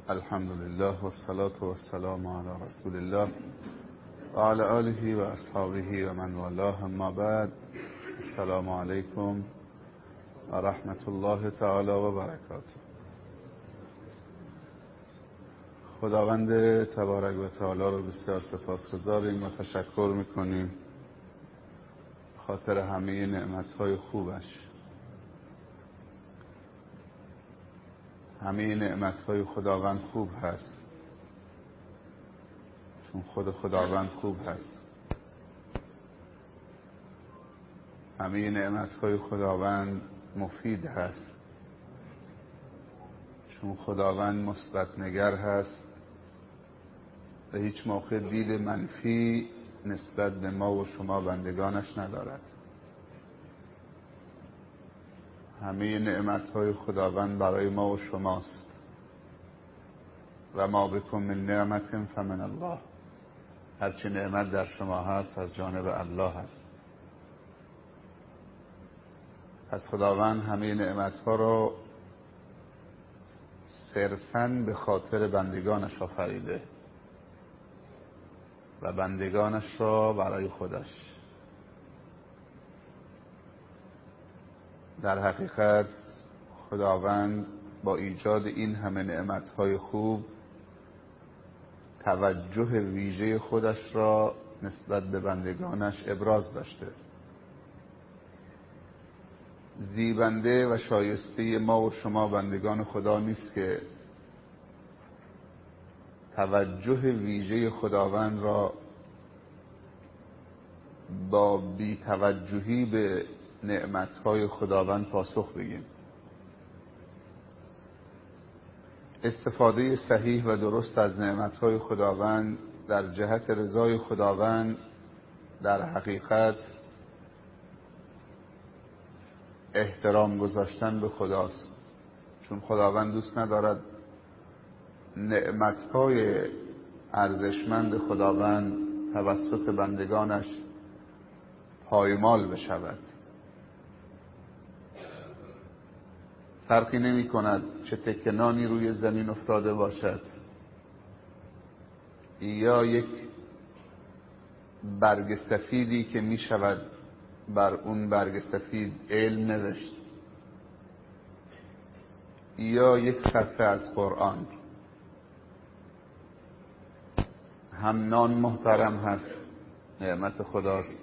الحمد لله والصلاة والسلام على رسول الله و علی آله و اصحابه و من والاه، اما بعد. السلام علیکم و رحمت الله تعالی و برکاته. خداوند تبارک و تعالی رو بسیار سپاسگزاریم و تشکر میکنیم خاطر همه نعمتهای خوبش. همه نعمتهای خداوند خوب هست، چون خود خداوند خوب هست. همه نعمتهای خداوند مفید هست، چون خداوند مثبت‌نگر هست و هیچ موقع دید منفی نسبت به ما و شما بندگانش ندارد. همه نعمتهای خداوند برای ما و شماست. و ما بکم من نعمت فمن الله. هرچی نعمت در شما هست از جانب الله هست. پس خداوند همه نعمتها رو صرفاً به خاطر بندگانش آفریده و بندگانش را برای خودش. در حقیقت خداوند با ایجاد این همه نعمتهای خوب توجه ویژه خودش را نسبت به بندگانش ابراز داشته. زیبنده و شایسته ما و شما بندگان خدا نیست که توجه ویژه خداوند را با بی‌توجهی به نعمتهای خداوند پاسخ بگیم. استفاده صحیح و درست از نعمتهای خداوند در جهت رضای خداوند در حقیقت احترام گذاشتن به خداست، چون خداوند دوست ندارد نعمتهای ارزشمند خداوند توسط بندگانش پایمال بشود. فرقی نمی کند چه تکه نانی روی زمین افتاده باشد یا یک برگ سفیدی که می شود بر اون برگ سفید علم نوشت یا یک صفحه از قرآن. هم نان محترم هست، نعمت خداست،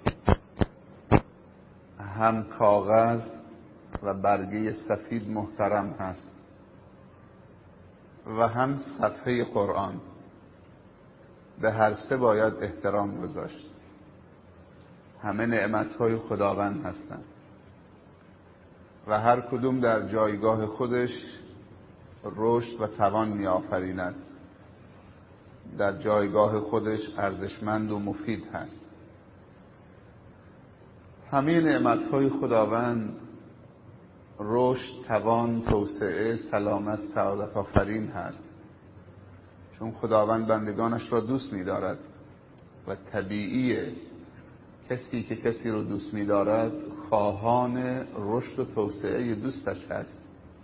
هم کاغذ و برگه سفید محترم هست و هم صفحه قرآن. به هر سه باید احترام گذاشت. همه نعمتهای خداوند هستند و هر کدوم در جایگاه خودش رشد و توان می آفریند. در جایگاه خودش ارزشمند و مفید هست. همه نعمتهای خداوند رشد، توان، توسعه، سلامت، سعادت آفرین هست، چون خداوند بندگانش را دوست می دارد و طبیعیه کسی که کسی رو دوست می دارد خواهان رشد و توسعه دوستش هست.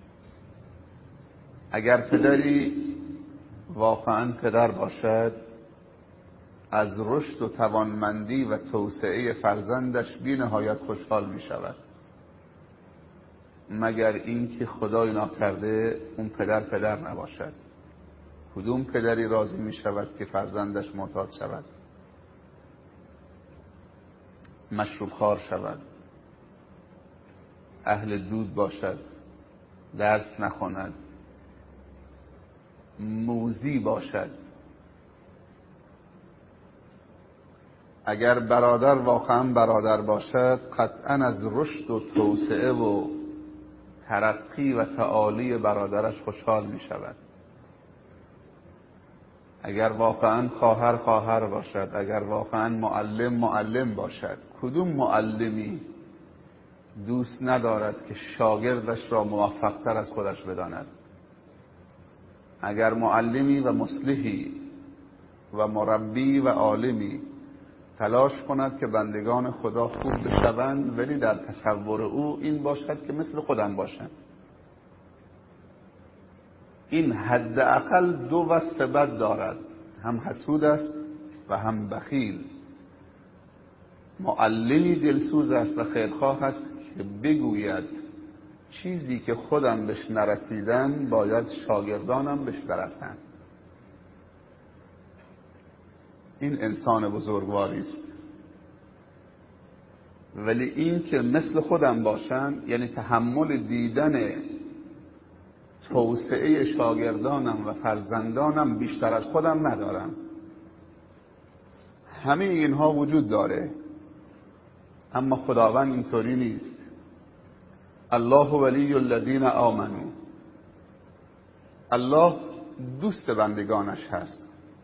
اگر پدری واقعا پدر باشد از رشد و توانمندی و توسعه فرزندش بی نهایت خوشحال می شود، مگر اینکه خدای ناکرده اون پدر نباشد. کدوم پدری راضی می شود که فرزندش معتاد شود، مشروب خوار شود، اهل دود باشد، درس نخواند، موذی باشد؟ اگر برادر واقعا برادر باشد قطعا از رشد و توسعه و ترقی و تعالی برادرش خوشحال می شود. اگر واقعا خواهر باشد، اگر واقعا معلم باشد. کدوم معلمی دوست ندارد که شاگردش را موفق‌تر از خودش بداند؟ اگر معلمی و مصلحی و مربی و عالمی تلاش کند که بندگان خدا خوب بشوند، ولی در تصور او این باشد که مثل خودم باشند، این حداقل دو وصف بد دارد، هم حسود است و هم بخیل. معلمی دلسوز است و خیرخواه است که بگوید چیزی که خودم بهش نرسیدم باید شاگردانم بهش برسند. این انسان بزرگواری است. ولی این که مثل خودم باشن، یعنی تحمل دیدن توسعه شاگردانم و فرزندانم بیشتر از خودم ندارم. همه اینها وجود داره، اما خداوند اینطوری نیست. الله ولی الذین آمنو. الله دوست بندگانش هست.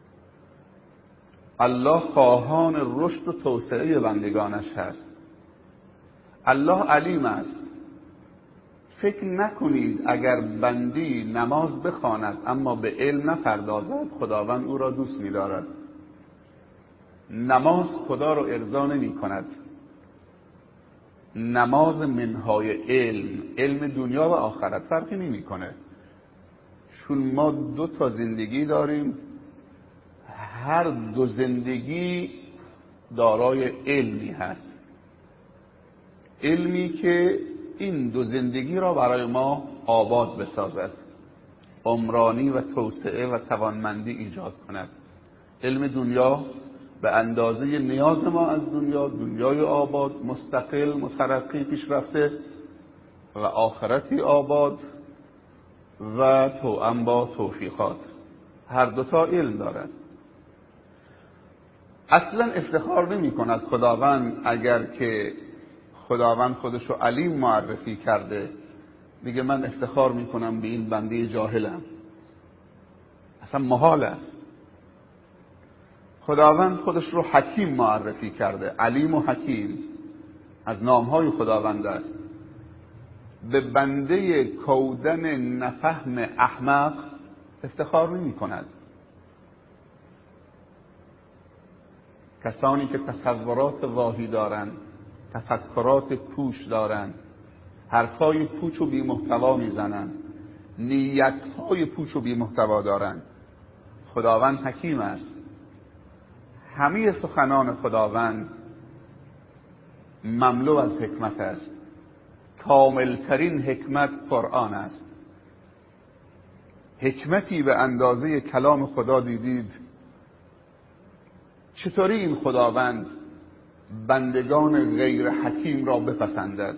الله خواهان رشد و توسعه بندگانش هست. الله علیم است. فکر نکنید اگر بندی نماز بخواند اما به علم نپردازد خداوند او را دوست می‌دارد. نماز خدا را ارضا نمی‌کند. نماز منهای علم دنیا و آخرت فرقی نمی‌کنه. چون ما دو تا زندگی داریم، هر دو زندگی دارای علمی هست. علمی که این دو زندگی را برای ما آباد بسازد، عمرانی و توسعه و توانمندی ایجاد کند. علم دنیا به اندازه نیاز ما از دنیای آباد، مستقل، مترقی، پیشرفته، و آخرتی آباد و توأم با توفیقات. هر دوتا علم دارد. اصلا افتخار نمی کند خداوند اگر که خداوند خودشو علیم معرفی کرده میگه من افتخار میکنم به این بنده جاهلم. اصلا محال است. خداوند خودش رو حکیم معرفی کرده، علیم و حکیم از نامهای خداوند است. به بنده کودن نفهم احمق افتخار نمی کند. کسانی که تصورات واهی دارند، تفکرات پوچ دارند، حرفای پوچ و بی محتوا میزنند، نیتهای پوچ و بی محتوا دارند. خداوند حکیم است. همه سخنان خداوند مملو از حکمت است. کاملترین حکمت قرآن است. حکمتی به اندازه کلام خدا دیدید؟ چطوری این خداوند بندگان غیر حکیم را بپسندد؟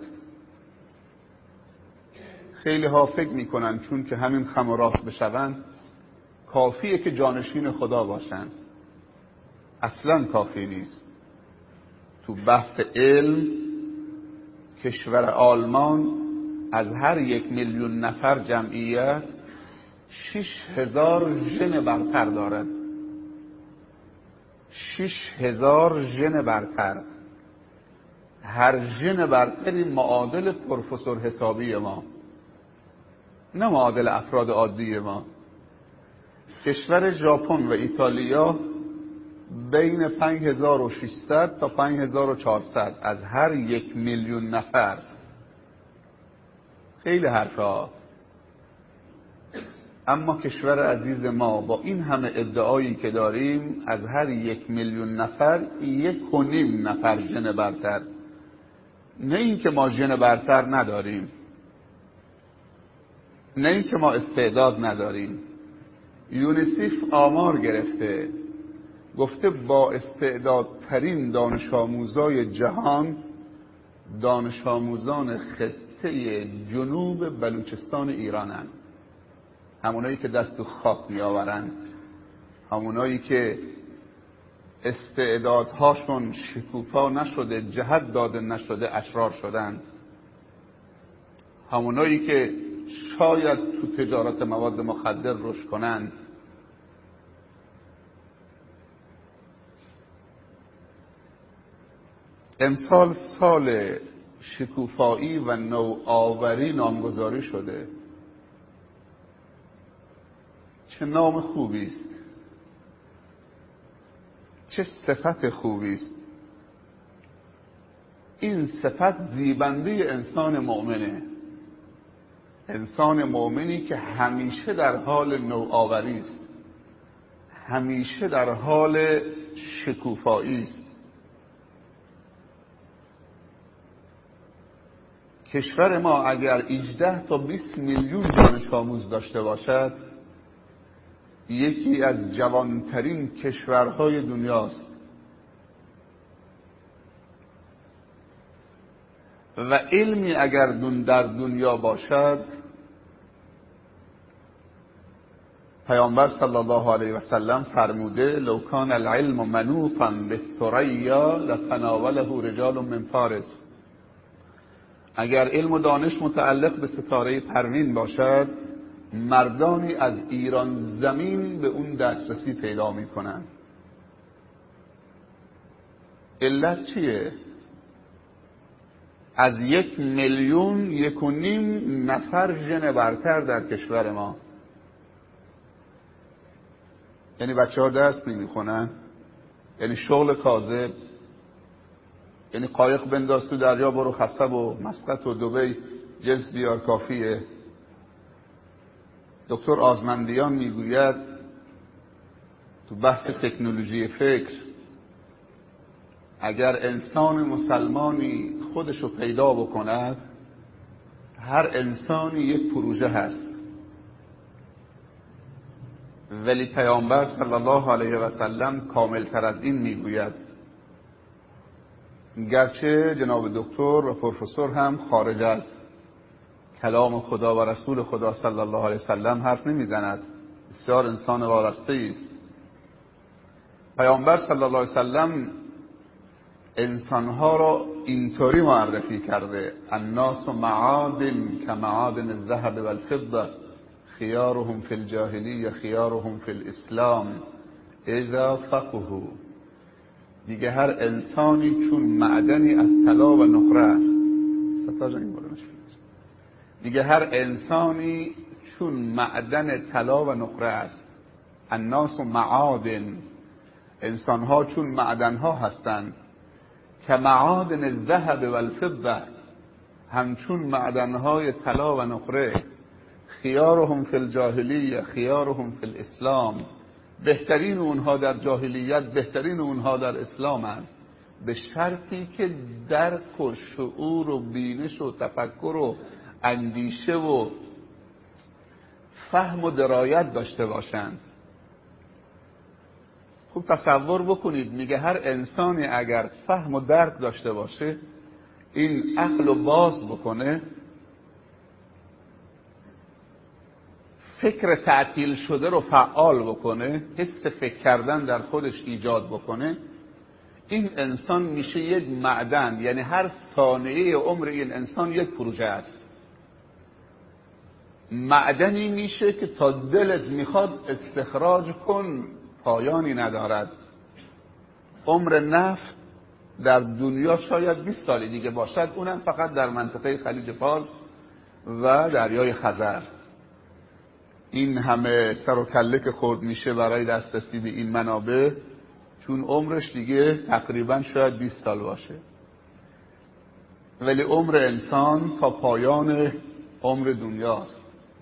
خیلی ها فکر میکنن چون که همین خم و راست بشوند کافیه که جانشین خدا باشند. اصلا کافی نیست. تو بحث علم کشور آلمان از هر 1,000,000 نفر جمعیت 6,000 ژن برتر دارد. 6,000 ژن برتر. هر ژن برتری معادل پروفسور حسابی ما، نه معادل افراد عادی ما. کشور ژاپن و ایتالیا بین 5,600 تا 5,400 از هر 1,000,000 نفر. خیلی حرفا. اما کشور عزیز ما با این همه ادعایی که داریم از هر 1,000,000 نفر 1.5 نفر ژن برتر. نه این که ما ژن برتر نداریم، نه این که ما استعداد نداریم. یونیسف آمار گرفته گفته با استعدادترین دانش آموزای جهان دانش آموزان خطه جنوب بلوچستان ایرانن. همونایی که دست تو خاک می آورن، همونایی که استعدادهاشون شکوفا نشده، جهت داده نشده، اشرار شدن. همونایی که شاید تو تجارت مواد مخدر رشد کنن. امسال سال شکوفایی و نوآوری نامگذاری شده. چه نام خوبی است، چه صفت خوبی است. این صفت زیبنده انسان مؤمنه. انسان مؤمنی که همیشه در حال نوآوری است، همیشه در حال شکوفایی است. کشور ما اگر 18 تا 20 میلیون دانش آموز داشته باشد، یکی از جوانترین کشورهای دنیاست و علمی اگر در دنیا باشد، پیامبر صلی الله علیه و سلم فرموده لو کان العلم منوطا بالثریا لتناوله رجال من فارس. اگر علم و دانش متعلق به ستاره پروین باشد، مردانی از ایران زمین به اون دسترسی پیدا میکنن. علت چیه؟ از 1 میلیون 1.5 نفر ژن برتر در کشور ما. یعنی بچه ها درس نمیخونن، یعنی شغل کاذب، یعنی قایق بنداز تو دریا برو خسب و مسقط و دبی جنس بیار کافیه. دکتر آزمندیان میگوید تو بحث تکنولوژی فکر، اگر انسان مسلمانی خودشو پیدا بکند، هر انسانی یک پروژه هست. ولی پیامبر صلی الله علیه و سلم کاملتر از این میگوید. گرچه جناب دکتر و پروفسور هم خارج از کلام خدا و رسول خدا صلی الله علیه و سلم حرف نمیزند، بسیار انسان وارسته است. پیامبر صلی الله علیه و سلم انسانها را اینطوری معرفی کرده: الناس معادن کمعادن الذهب والفضه خیارهم فی الجاهلیه خیارهم فی الاسلام اذا فقهوا. دیگه هر انسانی چون معدنی از طلا و نقره است. دیگه هر انسانی چون معدن طلا و نقره است. الناس معادن، انسانها چون معدنها هستند. که معادن الذهب والفضه، همچون معدنهای طلا و نقره. خیارهم فی الجاهلیه خیارهم فی الاسلام، بهترین اونها در جاهلیت بهترین اونها در اسلام هست، به شرطی که درک و شعور و بینش و تفکر و اندیشه و فهم و درایت داشته باشند. خوب تصور بکنید، میگه هر انسانی اگر فهم و درک داشته باشه، این عقل رو باز بکنه، فکر تعطیل شده رو فعال بکنه، حس فکر کردن در خودش ایجاد بکنه، این انسان میشه یک معدن. یعنی هر ثانیه عمر این انسان یک پروژه است. معدنی میشه که تا دلت میخواد استخراج کن، پایانی ندارد. عمر نفت در دنیا شاید 20 سال دیگه باشد، اونم فقط در منطقه خلیج فارس و دریای خزر. این همه سر و کله که خورد میشه برای دسترسی به این منابع، چون عمرش دیگه تقریبا شاید 20 سال باشه. ولی عمر انسان تا پایان عمر دنیاست.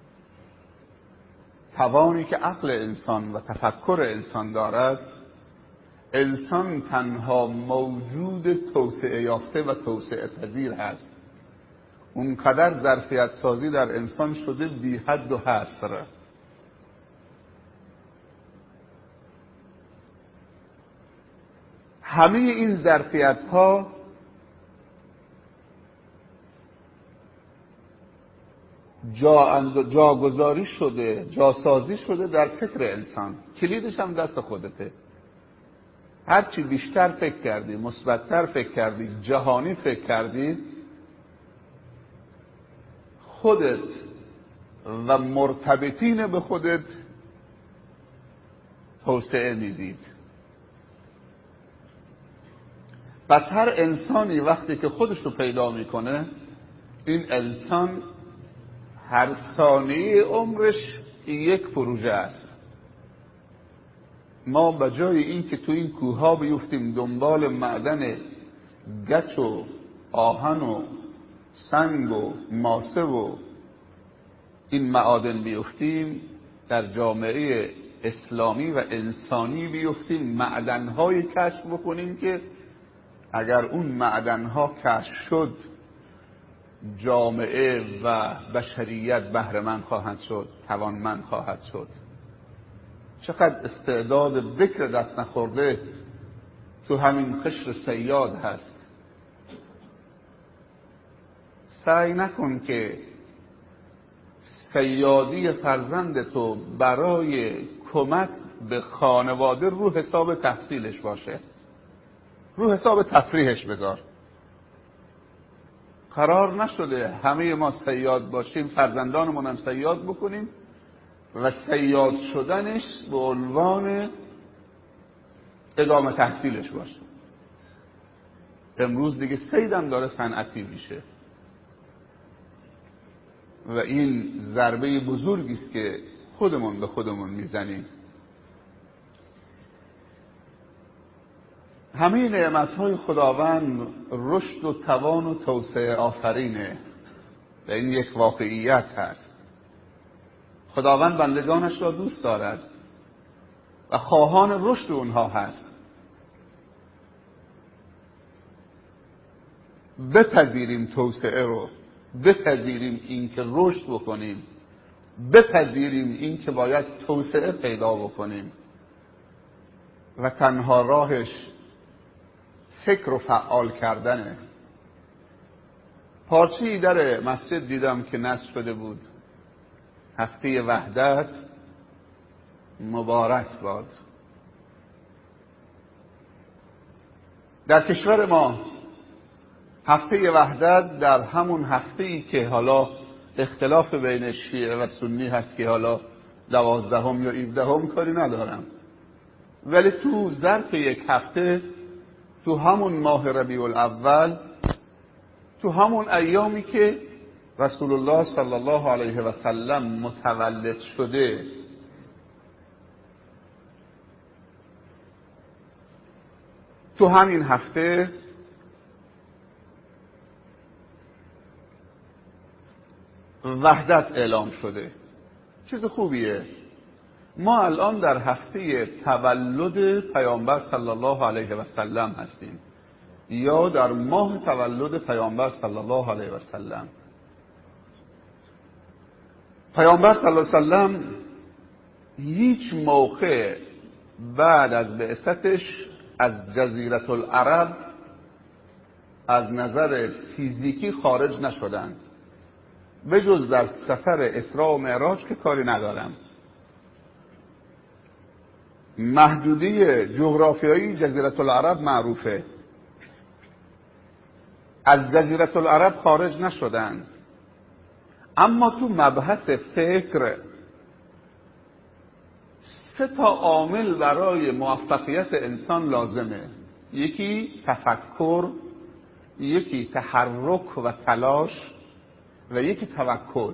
توانی که عقل انسان و تفکر انسان دارد، انسان تنها موجود توسعه یافته و توسعه پذیر هست. اونقدر ظرفیت سازی در انسان شده بی حد و حصر. همه این ظرفیت ها جاگذاری شده، جاسازی شده در فکر انسان. کلیدش هم دست خودته. هرچی بیشتر فکر کردی، مثبت‌تر فکر کردی، جهانی فکر کردی، خودت و مرتبطین به خودت توسعه میدید. پس هر انسانی وقتی که خودش رو پیدا میکنه، این انسان هر ثانیه عمرش یک پروژه است. ما به جای این که تو این کوه‌ها بیفتیم دنبال معدن گچ و آهن و سنگ و ماسه و این معادن بیفتیم، در جامعه اسلامی و انسانی بیفتیم، معدن‌های کشف بکنیم که اگر اون معدن‌ها کشف شد جامعه و بشریت بهره‌مند خواهد شد، توانمند خواهد شد. چقدر استعداد بکر دست نخورده تو همین قشر صیاد هست. سعی نکن که صیادی فرزند تو برای کمک به خانواده رو حساب تحصیلش باشه، رو حساب تفریحش بذار. قرار نشده همه ما صیاد باشیم، فرزندانمون هم صیاد بکنیم و صیاد شدنش به عنوان ادامه تحصیلش باشه. امروز دیگه صیدم داره صنعتی میشه و این ضربه بزرگی است که خودمون به خودمون میزنیم. همه نعمت‌های خداوند رشد و توان و توسعه آفرینه و این یک واقعیت هست. خداوند بندگانش را دوست دارد و خواهان رشد اونها هست. بپذیریم توسعه رو، بپذیریم این که رشد بکنیم، بپذیریم این که باید توسعه پیدا بکنیم و تنها راهش فکر و فعال کردنه. پارچه‌ای در مسجد دیدم که نصب شده بود: هفته وحدت مبارک باد. در کشور ما هفته وحدت در همون هفته‌ای که حالا اختلاف بین شیعه و سنی هست که حالا 12 یا 17 کاری ندارم، ولی تو ظرف یک هفته، تو همون ماه ربیع الاول، تو همون ایامی که رسول الله صلی الله علیه و سلم متولد شده، تو همین هفته وحدت اعلام شده. چیز خوبیه. ما الان در هفته تولد پیامبر صلی الله علیه و سلم هستیم، یا در ماه تولد پیامبر صلی الله علیه و سلم. پیامبر صلی الله علیه و سلم هیچ موقع بعد از بعثتش از جزیره العرب از نظر فیزیکی خارج نشدند، به جز در سفر اسراء و معراج که کاری ندارم. محدوده جغرافیایی جزیره العرب معروفه. از جزیره العرب خارج نشدند. اما تو مبحث فکر 3 عامل برای موفقیت انسان لازمه: یکی تفکر، یکی تحرک و تلاش و یکی توکل.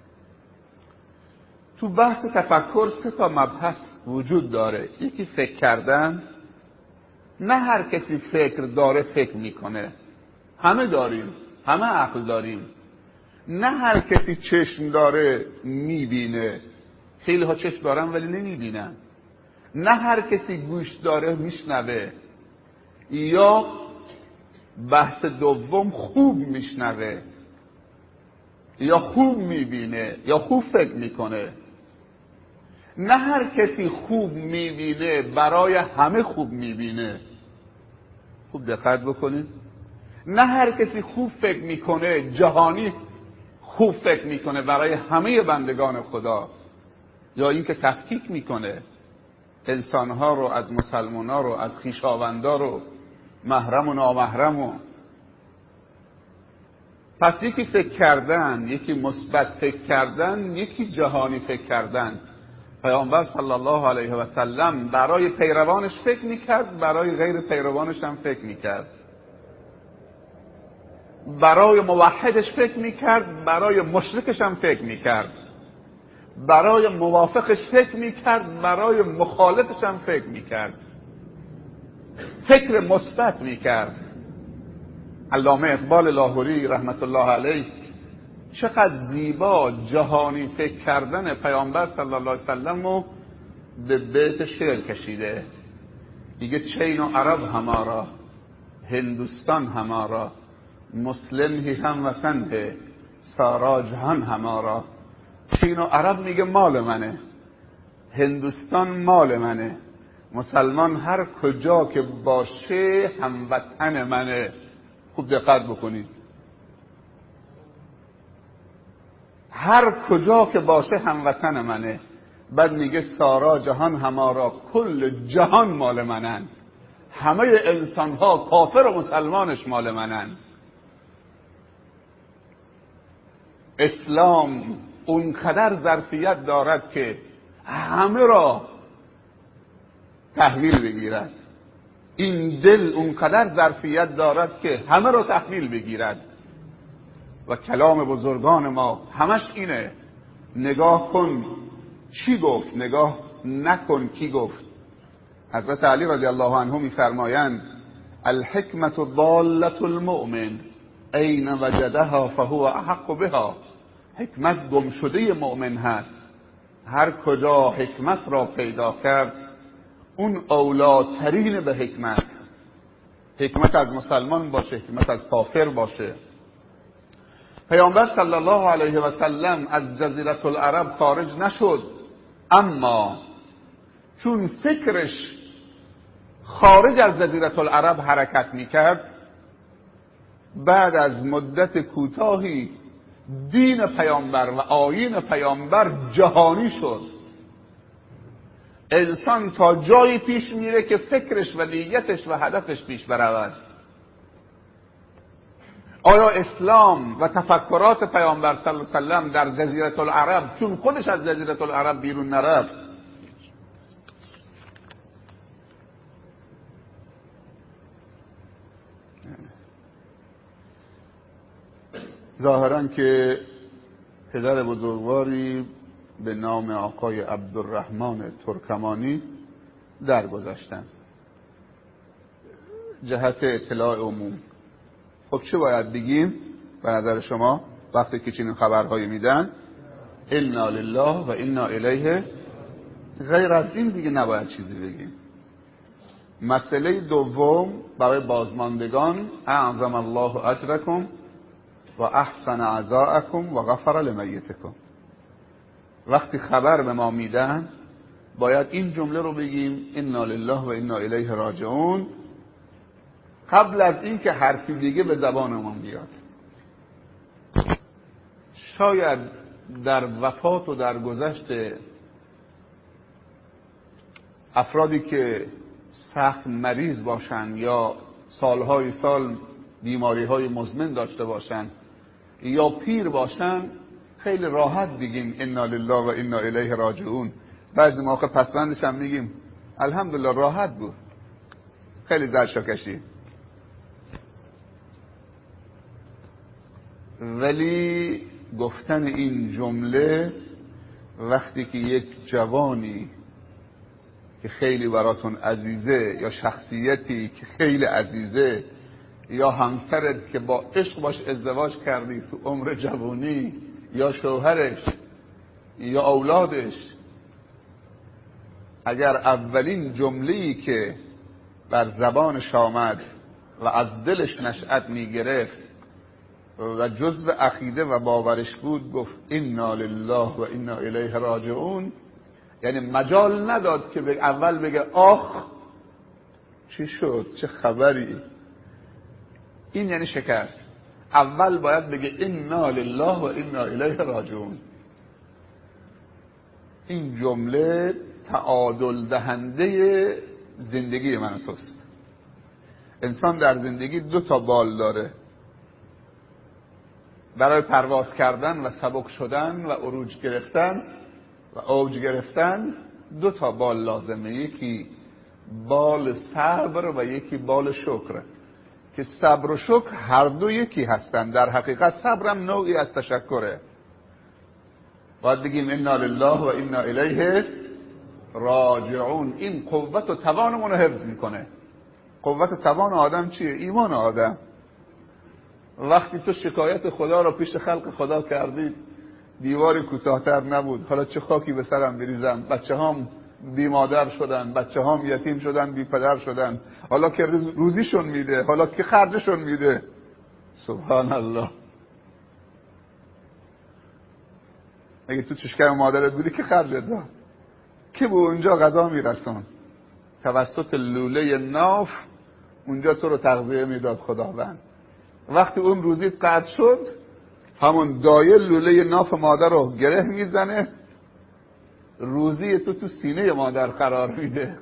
تو بحث تفکر 3 مبحث وجود داره. یکی فکر کردن. نه هر کسی فکر داره فکر میکنه. همه داریم، همه عقل داریم. نه هر کسی چشم داره میبینه. خیلی ها چشم دارن ولی نمیبینن. نه هر کسی گوش داره میشنوه، یا بحث دوم خوب میشنوه، یا خوب میبینه، یا خوب فکر میکنه. نه هر کسی خوب میبینه برای همه خوب میبینه. خوب دقت بکنید. نه هر کسی خوب فکر میکنه جهانی خوب فکر میکنه برای همه بندگان خدا، یا اینکه تفکیک میکنه انسانها رو از مسلمانها رو، از خویشاوندا رو، محرم و نامحرم و. پس یکی فکر کردن، یکی مثبت فکر کردن، یکی جهانی فکر کردن. پیامبر صلی الله علیه و سلم برای پیروانش فکر میکرد، برای غیر پیروانش هم فکر میکرد. برای موحدش فکر میکرد، برای مشرکش هم فکر میکرد. برای موافقش فکر میکرد، برای مخالفش هم فکر میکرد. فکر مثبت میکرد. علامه اقبال لاهوری رحمت الله علیه چقدر زیبا جهانی فکر کردن پیامبر صلی الله علیه وسلم رو به بیت شعر کشیده. دیگه چین و عرب همارا، هندوستان همارا، مسلم هی هم وطن ہے، سارا جهان همارا. چین و عرب میگه مال منه، هندوستان مال منه، مسلمان هر کجا که باشه هموطن منه. خوب دقت بکنید، هر کجا که باشه هموطن منه. بعد میگه سارا جهان همارا، کل جهان مال منن، همه انسان ها کافر و مسلمانش مال منن. اسلام اونقدر ظرفیت دارد که همه را تحویل بگیرد. این دل اونقدر ظرفیت دارد که همه را تحویل بگیرد. و کلام بزرگان ما همش اینه، نگاه کن چی گفت، نگاه نکن کی گفت. حضرت علی رضی الله عنه میفرمایند الحکمت ضالة المؤمن این وجدها فهو احق بها. حکمت گم شده مؤمن هست، هر کجا حکمت را پیدا کرد اون اولاترین به حکمت. حکمت از مسلمان باشه، حکمت از کافر باشه. پیامبر صلی الله علیه و سلم از جزیره العرب خارج نشد، اما چون فکرش خارج از جزیره العرب حرکت میکرد، بعد از مدت کوتاهی دین پیامبر و آیین پیامبر جهانی شد. انسان تا جایی پیش میره که فکرش و نیتش و هدفش پیش برود. آیا اسلام و تفکرات پیامبر صلی الله علیه و سلم در جزیره العرب، چون خودش از جزیره العرب بیرون نرفت، ظاهرا که پدر بزرگواری به نام آقای عبدالرحمن ترکمانی درگذشتن جهت اطلاع عموم. خب چه باید بگیم به نظر شما وقتی که چنین خبرهایی میدن؟ انا لله و انا الیه. غیر از این دیگه نباید چیزی بگیم. مسئله دوم برای بازماندگان، اعظم الله اجرکم و احسن عزاءکم و غفر لمیتکم. وقتی خبر به ما میدن باید این جمله رو بگیم انا لله و انا الیه راجعون، قبل از این که حرفی دیگه به زبانمون بیاد. شاید در وفات و در گذشت افرادی که سخت مریض باشن یا سالهای سال بیماریهای مزمن داشته باشن یا پیر باشن، خیلی راحت بگیم انا لله و انا الیه راجعون. بعضی موقع پسوندش هم میگیم الحمدلله، راحت بود، خیلی زرشا کشی. ولی گفتن این جمله وقتی که یک جوانی که خیلی براتون عزیزه یا شخصیتی که خیلی عزیزه یا همسرت که با عشق باش ازدواج کردی تو عمر جوانی یا شوهرش یا اولادش، اگر اولین جمله‌ای که بر زبانش آمد و از دلش نشأت میگرفت و جزء عقیده و باورش بود گفت انا لله و انا الیه راجعون، یعنی مجال نداد که اول بگه آخ چی شد چه خبری. این یعنی شکست. اول باید بگه انا لله و انا الیه راجعون. این جمله تعادل دهنده زندگی من و توست. انسان در زندگی 2 تا بال داره، برای پرواز کردن و سبک شدن و عروج گرفتن و اوج گرفتن 2 تا بال لازمه، یکی بال صبر و یکی بال شکر، که صبر و شکر هر دو یکی هستن. در حقیقت صبرم نوعی از تشکره. باید بگیم انا لله و انا الیه راجعون. این قوت و توانمون رو حفظ میکنه. قوت و توان آدم چیه؟ ایمان آدم. وقتی تو شکایت خدا رو پیش خلق خدا کردی، دیواری کوتاه‌تر نبود. حالا چه خاکی به سرم بریزم، بچه‌هام بی مادر شدن، بچه‌هام یتیم شدن، بی پدر شدن، حالا که روزیشون میده، حالا که خرجشون میده. سبحان الله. اگه تو چشکم مادرت بودی که خرجت داد، که به اونجا غذا میرسون، توسط لوله ناف اونجا تو رو تغذیه میداد خداوند. وقتی اون روزیت قطع شد، همون دایه لوله ناف مادر رو گره میزنه، روزی تو سینه مادر قرار میده.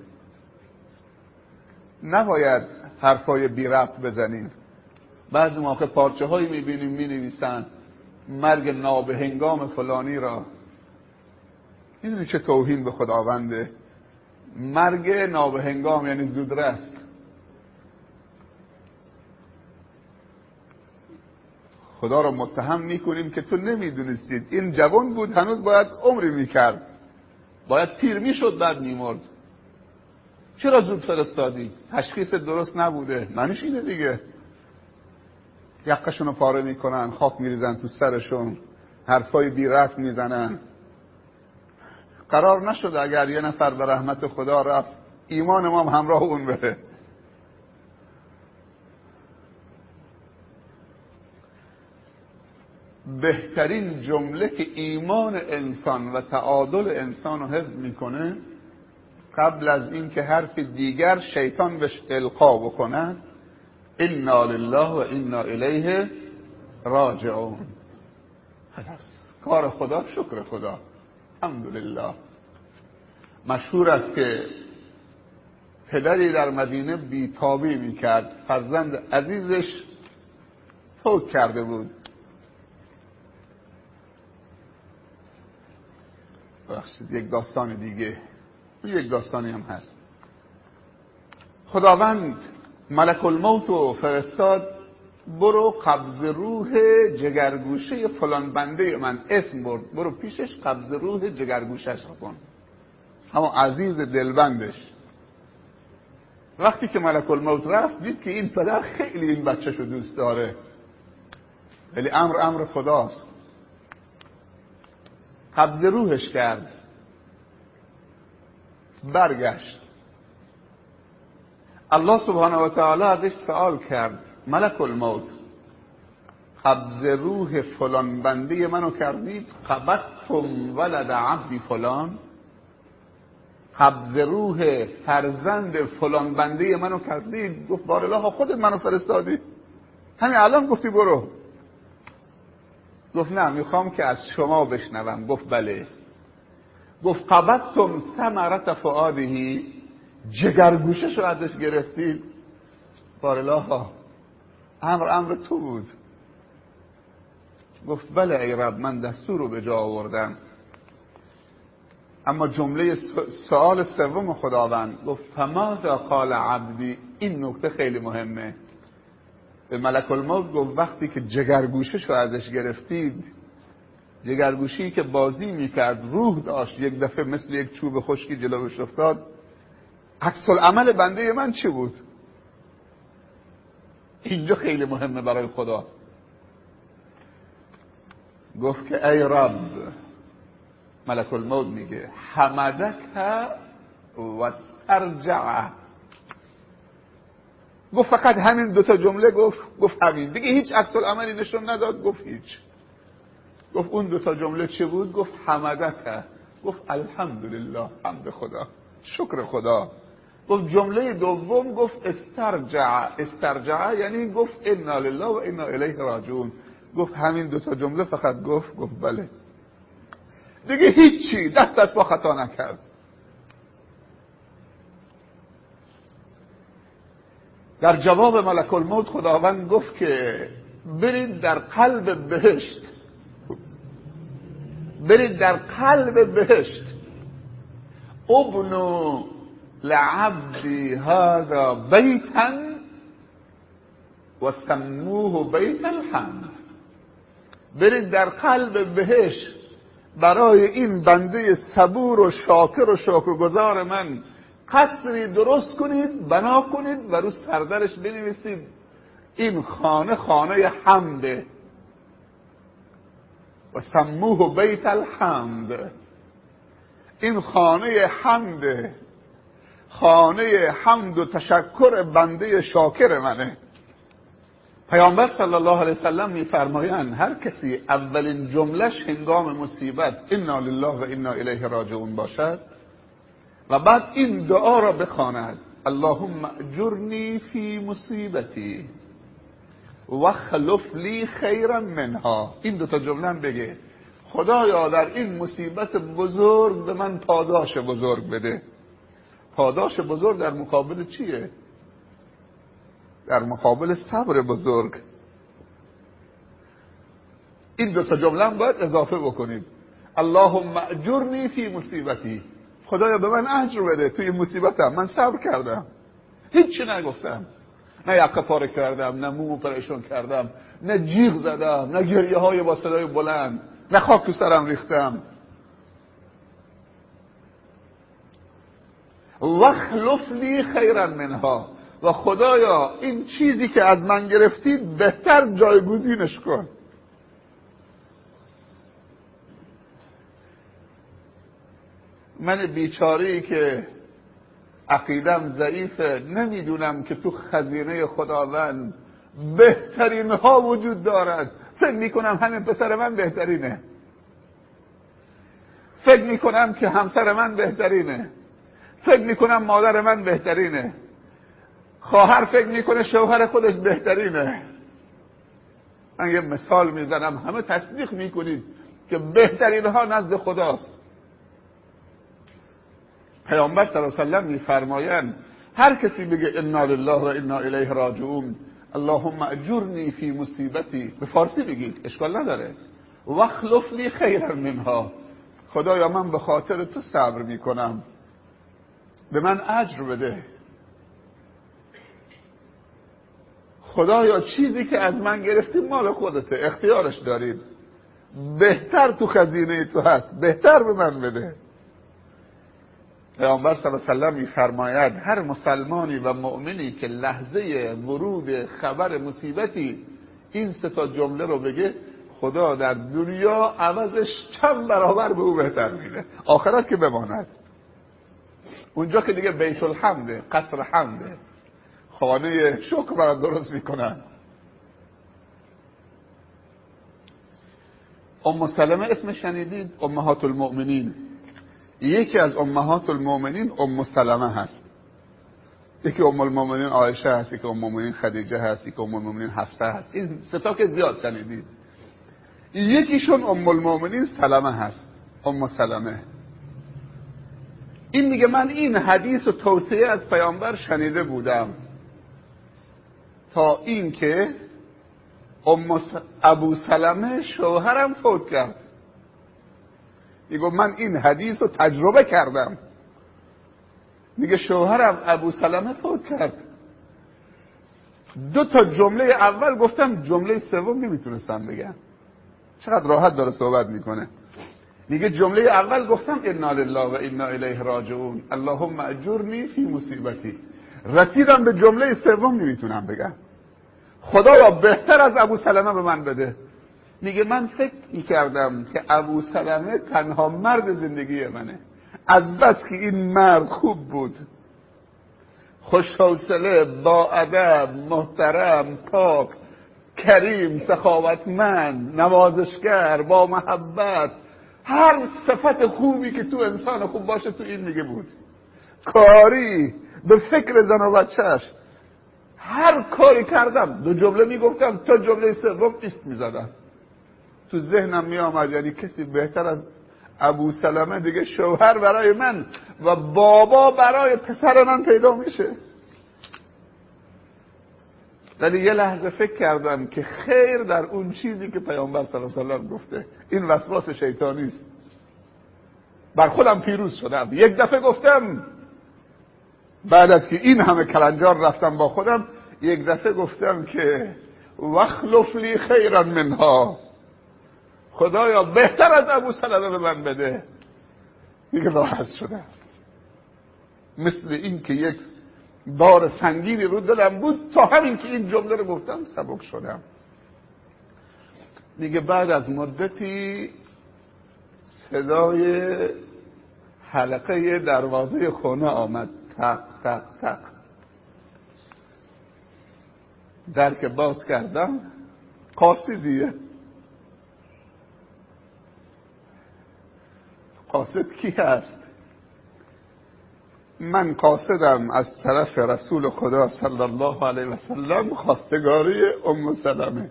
نباید حرفای بی ربط بزنیم. بعضی موقع پارچه هایی میبینیم مینویسن مرگ نابهنگام فلانی را. میدونی چه توهین به خداونده؟ مرگ نابهنگام یعنی زودرس. خدا را متهم میکنیم که تو نمیدونستید این جوان بود، هنوز باید عمری میکرد، باید پیر میشد بعد میمرد. چرا زود فرستادی؟ تشخیص درست نبوده. معنیش اینه دیگه. یقشون رو پاره میکنن، خاک میریزن تو سرشون، حرفای بی ربط میزنن. قرار نشد اگر یه نفر به رحمت خدا رفت، ایمان ما هم همراه اون بره. بهترین جمله که ایمان انسان و تعادل انسان رو حفظ میکنه، قبل از این که حرف دیگر شیطان بهش القا بکنه، انا لله و انا الیه راجعون. خلاص، کار خدا، شکر خدا، الحمدلله. مشهور است که پدری در مدینه بیتابی میکرد، فرزند عزیزش فوت کرده بود. بخشید یک داستان دیگه، یک داستانی هم هست. خداوند ملک الموت رو فرستاد، برو قبض روح جگرگوشه فلان بنده من، اسم برد، برو پیشش قبض روح جگرگوشش کن، همون عزیز دلبندش. وقتی که ملک الموت رفت، دید که این پدر خیلی این بچه‌شو دوست داره، ولی امر خداست. قبض روحش کرد، برگشت. الله سبحانه و تعالی ازش سوال کرد، ملک الموت، قبض روح فلان بنده منو کردید؟ قبضتم ولد عبدی فلان؟ قبض روح فرزند فلان بنده منو کردید؟ گفت بارالله، خودت منو فرستادی، همین الان گفتی برو. گفت نه، میخوام که از شما بشنوم. گفت بله. گفت قبضتم ثمرة فؤاده، جگرگوشش رو ازش گرفتید؟ بارالله، امر تو بود. گفت بله ای رب، من دستور رو به جا آوردم. اما جمله سوال سوم خداوند، گفت فماذا قال عبدی. این نکته خیلی مهمه. به ملک الموت گفت وقتی که جگرگوشش رو ازش گرفتید، جگرگوشی که بازی میکرد، روح داشت، یک دفعه مثل یک چوب خشکی جلوش افتاد، عکس العمل بنده من چی بود؟ اینجا خیلی مهمه برای خدا. گفت که ای رب، ملک الموت میگه حمدک و استرجع. گفت فقط همین دوتا جمله گفت همین دیگه، هیچ عکس العملی نشون نداد. گفت هیچ. گفت اون دوتا جمله چه بود؟ گفت حمدک، گفت الحمدلله، حمد خدا، شکر خدا. گفت جمله دوم گفت استرجع یعنی گفت انا لله و انا الیه راجعون. گفت همین دوتا جمله فقط گفت بله، دیگه هیچی، دست با خطا نکرد. در جواب ملک الموت خداوند گفت که برید در قلب بهشت، برید در قلب بهشت، ابنو لعبدی هذا بیتا و سموه بیت الحمد. برید در قلب بهشت برای این بنده صبور و شاکر و شکرگزار من قصری درست کنید، بنا کنید و رو سردرش بنویسید این خانه خانه حمده و سموه بیت الحمد. این خانه حمده، خانه حمد و تشکر بنده شاکر منه. پیامبر صلی الله علیه وسلم میفرمایند هر کسی اولین جملش هنگام مصیبت انا لله و انا الیه راجعون باشد و بعد این دعا را بخواند اللهم اجرنی فی مصیبتی واخلف لی خیرا منها، این دوتا جمله هم بگه خدایا در این مصیبت بزرگ به من پاداش بزرگ بده. پاداش بزرگ در مقابل چیه؟ در مقابل صبر بزرگ. این دوتا جمله هم باید اضافه بکنید. اللهم اجرنی فی مصیبتی، خدایا به من اجر بده توی مصیبتم، من صبر کردم، هیچی نگفتم، نه یقه پاره کردم، نه مو پریشون کردم، نه جیغ زدم، نه گریه های با صدای بلند، نه خاک تو سرم ریختم. واخلف لی خیرا منها، و خدایا این چیزی که از من گرفتی بهتر جایگزینش کن. من بیچاره‌ای که عقیدم ضعیفه نمیدونم که تو خزینه خداوند بهترین ها وجود دارد. فکر میکنم همین پسر من بهترینه، فکر میکنم که همسر من بهترینه، فکر میکنم مادر من بهترینه، خواهر فکر میکنه شوهر خودش بهترینه. من یه مثال میزنم همه تصدیق میکنید که بهترین ها نزد خداست. پیامبر صلی الله علیه و سلم میفرمایند هر کسی بگه انا لله و انا الیه راجعون اللهم اجرنی فی مصیبتی، به فارسی بگید اشکال نداره، واخلف لی خیرا منها، خدایا من به خاطر تو صبر میکنم، به من اجر بده. خدایا چیزی که از من گرفتی مال خودته، اختیارش دارید، بهتر تو خزینه تو هست، بهتر به من بده. پیامبر صلی الله علیه و سلم میفرماید هر مسلمانی و مؤمنی که لحظه ورود خبر مصیبتی این سه تا جمله رو بگه خدا در دنیا عوضش چند برابر به او بهتر میده، آخرت که بماند. اونجا که دیگه بیت الحمده، قصر حمده، خانه شکر برات درست میکنن. ام سلمه اسم شنیدید؟ امهات المؤمنین. یکی از امهات المؤمنین ام سلمه هست، یکی ام المؤمنین عایشه هست، یکی ام المؤمنین خدیجه هست، یکی ام المؤمنین حفصه هست. این سه تا که زیاد شنیدید. یکیشون ام المؤمنین سلمه هست، ام سلمه. این میگه من این حدیث و توصیه از پیامبر شنیده بودم تا این که ابو سلمه شوهرم فوت کرد. میگه من این حدیث رو تجربه کردم. میگه شوهرم ابو سلمه فوت کرد. دو تا جمله اول گفتم، جمله سوم نمیتونستم بگم. چقدر راحت داره صحبت میکنه. میگه جمله اول گفتم انا لله و انا الیه راجعون اللهم اجرنی فی مصیبتی، رسیدم به جمله سوم نمیتونم بگم خدایا بهتر از ابو سلمه به من بده. میگه من فکر میکردم که ابو سلمه تنها مرد زندگی منه، از بس که این مرد خوب بود، خوش‌حوصله، با ادب، محترم، پاک، کریم، سخاوتمند، نوازشگر، با محبت، هر صفت خوبی که تو انسان خوب باشه تو این میگه بود. کاری، به فکر زن و بچه‌اش، هر کاری کردم. دو جمله میگفتم تا جمله سوم ایست میزدم. تو ذهنم میآمد یعنی کسی بهتر از ابو سلمه دیگه شوهر برای من و بابا برای پسر من پیدا میشه. ولی یه لحظه فکر کردم که خیر در اون چیزی که پیامبر صلی الله علیه و سلم گفته. این وسواس شیطانی است. بر خودم پیروز شدم. یک دفعه گفتم، بعد از که این همه کلنجار رفتم با خودم، یک دفعه گفتم که واخلف لی خیرا منها، خدایا بهتر از ابو سلمه به من بده. دیگه راحت شدم. مثل این که یک بار سنگینی رو دلم بود، تا همین که این جمله رو گفتم سبک شدم. میگه بعد از مدتی صدای حلقه دروازه خونه آمد، تق تق تق. در که باز کردم، قاصدیه. قاصد کی هست؟ من قاصدم از طرف رسول خدا صلی الله علیه و سلم، خواستگاری ام سلمه.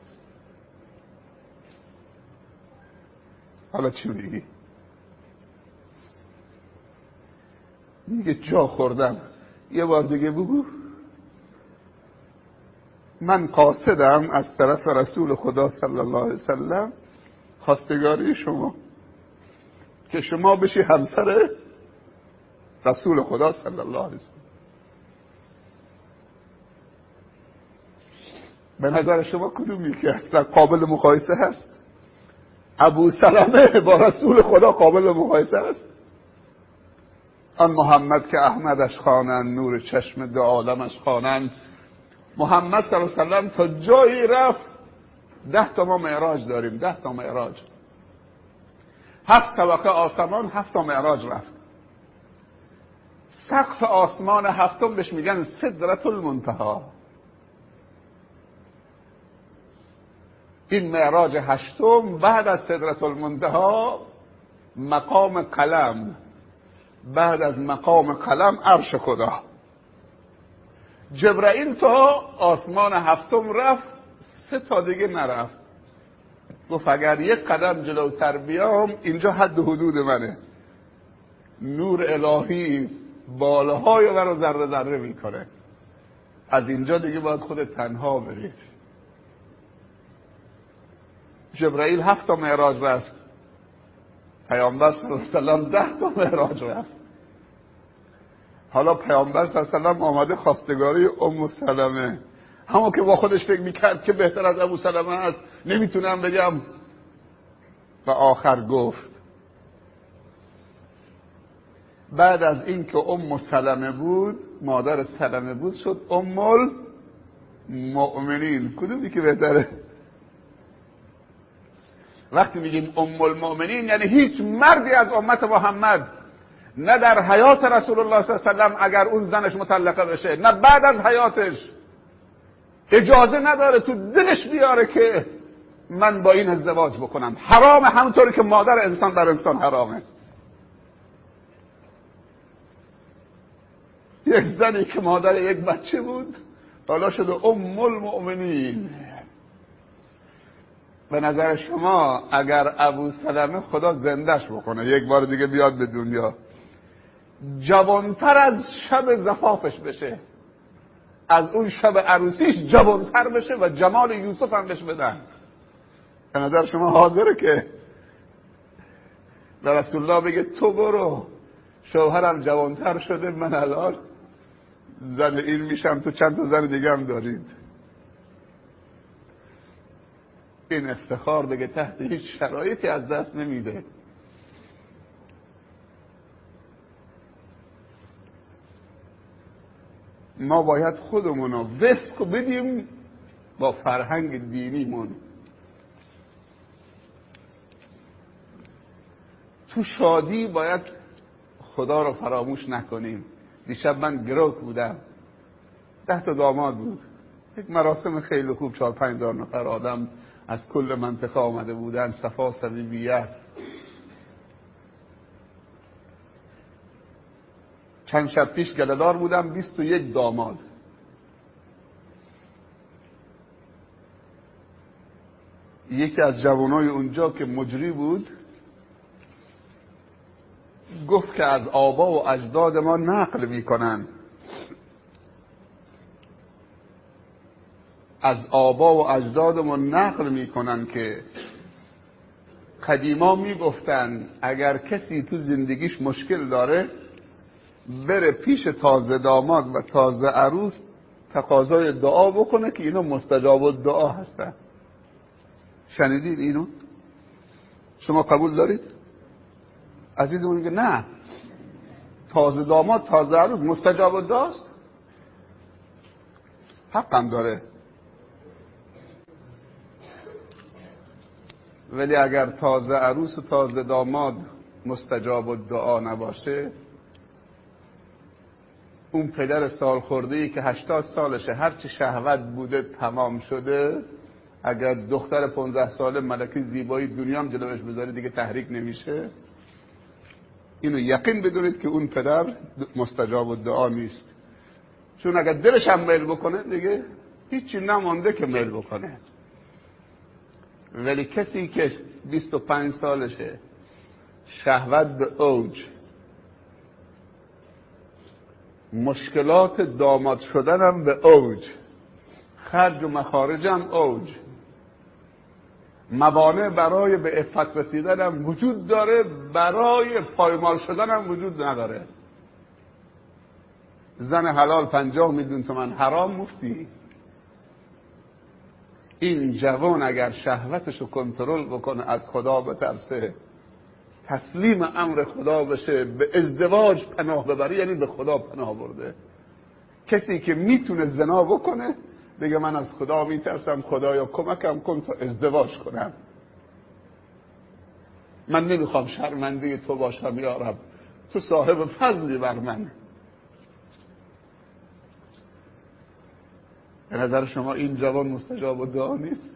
حالا چی میگی؟ میگه جا خوردم. یه بار دیگه بگو. من قاصدم از طرف رسول خدا صلی الله علیه و سلم، خواستگاری شما، که شما بشی همسر رسول خدا صلی الله علیه و سلم. به نظر شما کدومی که اصلا قابل مقایسه هست؟ ابو سلمه با رسول خدا قابل مقایسه هست؟ آن محمد که احمدش خوانند، نور چشم دو عالمش خوانند. محمد صلی الله علیه و سلم تا جایی رفت، 10 تا ما معراج داریم، 10 تا معراج، 7 طبقه آسمان، 7 تا معراج رفت. سقف آسمان هفتم بهش میگن سدرة المنتهی. این معراج هشتم بعد از سدرة المنتهی مقام قلم، بعد از مقام قلم عرش خدا. جبرائیل تا آسمان هفتم رفت، 3 تا دیگه نرفت. گفت اگر 1 قدم جلوتر بیام، اینجا حد و حدود منه. نور الهی بالهای من رو ذره ذره میکنه، از اینجا دیگه باید خودت تنها برید. جبرائیل 7 تا معراج رفت، پیامبر صلی الله علیه و سلم 10 تا معراج رفت. حالا پیامبر صلی الله علیه و سلم آمده خواستگاری ام سلمه، همون که با خودش فکر میکرد که بهتر از ابو سلمه است، نمیتونم بگم. و آخر گفت بعد از این که ام سلمه بود، مادر سلمه بود، شد ام المؤمنین. کدومی که بهتره؟ وقتی میگیم ام المؤمنین یعنی هیچ مردی از امت محمد، نه در حیات رسول الله صلی الله علیه و سلم اگر اون زنش مطلقه بشه، نه بعد از حیاتش، اجازه نداره تو دلش بیاره که من با این ازدواج بکنم. حرامه، همونطوری که مادر انسان بر انسان حرامه. یک زنی که مادر یک بچه بود، حالا شده ام المؤمنین. به نظر شما اگر ابو سلمه خدا زندش بکنه، 1 بار دیگه بیاد به دنیا، جوانتر از شب زفافش بشه، از اون شب عروسیش جوانتر بشه و جمال یوسف هم بهش بدن، به نظر شما حاضره که به رسول الله بگه تو برو، شوهرم جوانتر شده، من الان زن این میشم، تو چند تا زن دیگه هم دارید؟ این افتخار دیگه تحت هیچ شرایطی از دست نمیده. ما باید خودمون رو وفق بدیم با فرهنگ دینیمون. تو شادی باید خدا رو فراموش نکنیم. دیشب من گروک بودم، 10 تا داماد بود، یک مراسم خیلی خوب، 4-5 هزار نفر آدم از کل منطقه آمده بودن، صفا صمیمیت. چند شب پیش گله‌دار بودم، 21 داماد. یکی از جوانای اونجا که مجری بود گفت که از آبا و اجداد ما نقل میکنن، از آبا و اجدادمون نقل میکنن که قدیما میگفتن اگر کسی تو زندگیش مشکل داره، بره پیش تازه داماد و تازه عروس تقاضای دعا بکنه که اینا مستجاب الدعا هستن. شنیدید اینو؟ شما قبول دارید؟ عزیزمون میگه نه، تازه داماد تازه عروس مستجاب الدعاست. حقم داره. ولی اگر تازه عروس و تازه داماد مستجاب الدعا نباشه، اون پدر سال خورده‌ای که 80 سالشه هرچی شهوت بوده تمام شده، اگر دختر 15 ساله ملکه زیبایی دنیا هم جلوش بذاره دیگه تحریک نمیشه. اینو یقین بدونید که اون پدر مستجاب الدعا نیست، چون اگر دلش هم میل بکنه دیگه هیچی نمانده که میل بکنه. ولی کسی که 25 سالشه شهوت به اوج، مشکلات داماد شدنم به اوج، خرج و مخارجم اوج، موانع برای به عفت رسیدنم وجود داره، برای پایمال شدنم وجود نداره. زن حلال 50 میلیون تومان حرام مفتی. این جوان اگر شهوتشو کنترل بکنه، از خدا بترسه، تسلیم امر خدا بشه، به ازدواج پناه ببره، یعنی به خدا پناه برده. کسی که میتونه زنا بکنه بگه من از خدا میترسم، خدایا کمکم کن تا ازدواج کنم، من نمیخوام شرمنده تو باشم یا رب، تو صاحب فضلی بر من. به نظر شما این جوان مستجاب الدعا نیست؟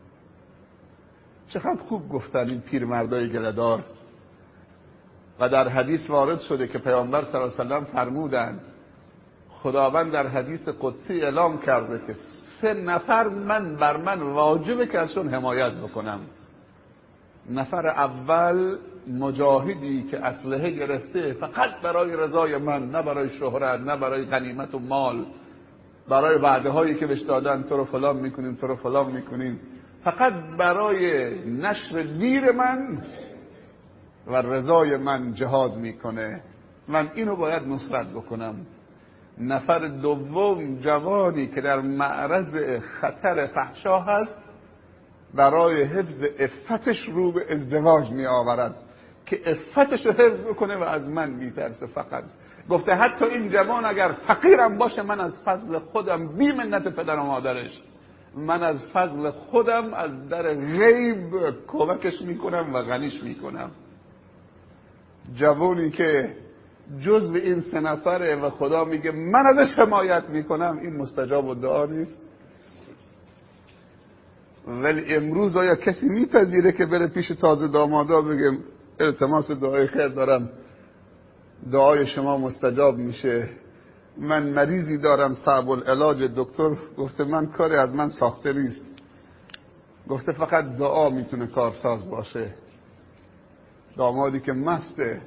چقدر خوب گفتن این پیرمردای گله‌دار. و در حدیث وارد شده که پیامبر صلی الله علیه و سلم فرمودند خداوند در حدیث قدسی اعلام کرده که 3 نفر بر من واجبه که ازشون حمایت بکنم. نفر اول مجاهدی که اسلحه گرفته فقط برای رضای من، نه برای شهرت، نه برای غنیمت و مال، برای وعده هایی که بهش دادن تو رو فلان میکنیم تو رو فلان میکنیم، فقط برای نشر دین من و رضای من جهاد میکنه، من اینو باید نصرت بکنم. نفر دوم جوانی که در معرض خطر فحشا هست، برای حفظ عفتش رو به ازدواج می آورد که عفتش رو حفظ بکنه و از من میترسه. فقط گفته حتی این جوان اگر فقیرم باشه، من از فضل خودم، بی منت پدر و مادرش، من از فضل خودم از در غیب کمکش میکنم و غنیش میکنم. جوانی که جزو این 3 نفره و خدا میگه من ازش حمایت میکنم، این مستجاب الدعا نیست؟ ولی امروز آیا کسی میپذیره که بره پیش تازه دامادا بگه التماس دعای خیر دارم، دعای شما مستجاب میشه، من مریضی دارم صعب العلاج، دکتر گفته من کاری از من ساخته نیست، گفته فقط دعا میتونه کارساز باشه. دامادی که مسته،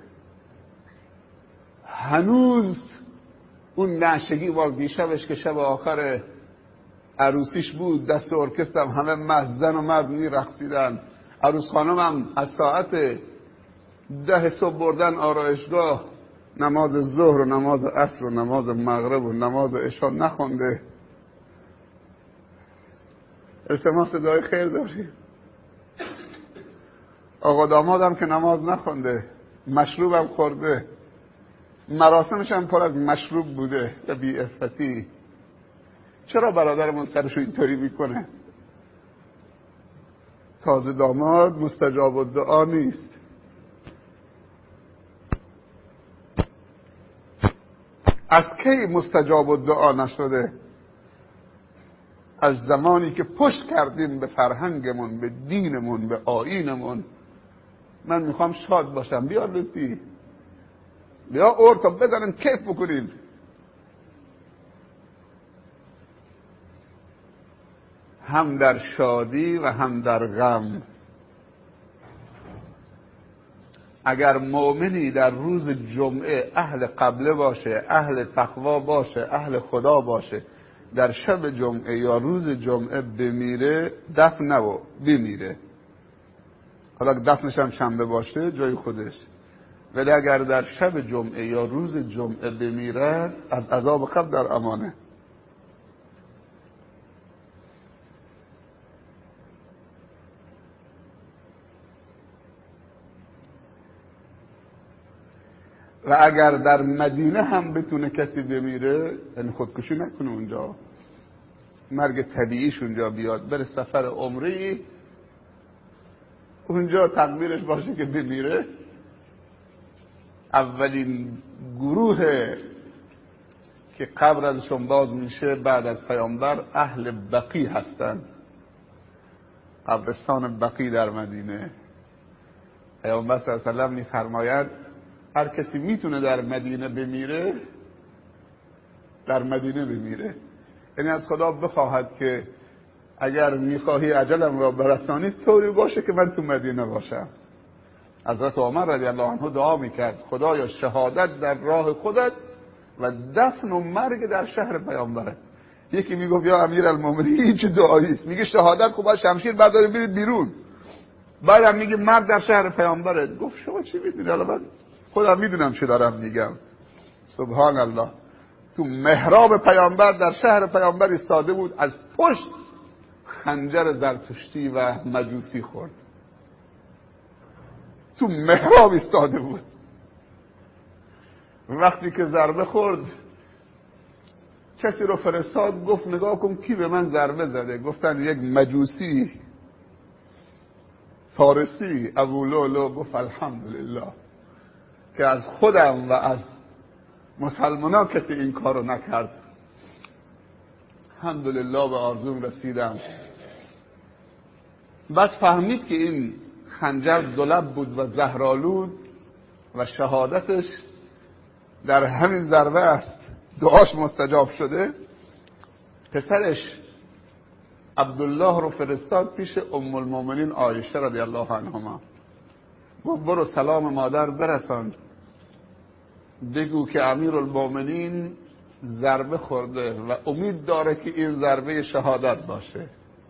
هنوز اون نعشگی با دیشبش که شب آخر عروسیش بود، دست ارکستر همه مزدن و مرد میرقصیدن، عروس خانم هم از ساعت 10 صبح بردن آرایشگاه، نماز ظهر و نماز عصر و نماز مغرب و نماز عشا نخونده. التماس دعای خیر داریم. آقا دامادم که نماز نخونده، مشروبم خورده، مراسمش هم پر از مشروب بوده و بی عفتی. چرا برادرمون سرشو اینطوری میکنه؟ تازه داماد مستجاب الدعا نیست. از کی مستجاب الدعا نشده؟ از زمانی که پشت کردیم به فرهنگمون، به دینمون، به آیینمون. من میخوام شاد باشم، بیا لطفی، بیا اورتا بزنن کیف بکنیم. هم در شادی و هم در غم. اگر مؤمنی در روز جمعه اهل قبله باشه، اهل تقوا باشه، اهل خدا باشه، در شب جمعه یا روز جمعه بمیره، دفن نبو بمیره، حالا دفنش هم شنبه باشه جای خودش، ولی اگر در شب جمعه یا روز جمعه بمیره، از عذاب قبر در امانه. و اگر در مدینه هم بتونه کسی بمیره، یعنی خودکشی نکنه اونجا، مرگ طبیعیش اونجا بیاد، بره سفر عمره‌ای، اونجا تقدیرش باشه که بمیره. اولین گروه که قبر ازشون باز میشه بعد از پیامبر اهل بقی هستن، قبرستان بقی در مدینه. پیامبر صلی الله علیه و سلم میفرماید هر کسی میتونه در مدینه بمیره در مدینه بمیره. یعنی از خدا بخواهد که اگر میخواهی اجلم را برسانی طوری باشه که من تو مدینه باشم. حضرت عمر رضی الله عنه دعا میکرد خدایا شهادت در راه خودت و دفن و مرگ در شهر پیامبره. یکی میگفت یا امیرالمومنین این چه دعایی است؟ میگه شهادت خب باید شمشیر بردارید برید بیرون، بعدم میگه مرگ در شهر پیامبره. گفت شما چی میدونید؟ حالا من خودم میدونم چی دارم میگم. سبحان الله. تو محراب پیامبر در شهر پیامبر ایستاده بود، از پشت خنجر زرتشتی و مجوسی خورد. تو محراب ایستاده بود. وقتی که ضربه خورد کسی رو فرستاد، گفت نگاه کن کی به من ضربه زده. گفتن یک مجوسی فارسی ابو لؤلؤ. گفت الحمدلله که از خودم و از مسلمانا کسی این کارو نکرد. الحمدلله به آرزوم رسیدم. بعد فهمید که این خنجر دولب بود و زهرآلود و شهادتش در همین ضربه است، دعاش مستجاب شده. پسرش عبدالله رو فرستاد پیش ام المؤمنین عایشه رضی الله عنها. گفت برو سلام مادر برسان، بگو که امیرالمؤمنین ضربه خورده و امید داره که این ضربه شهادت باشه.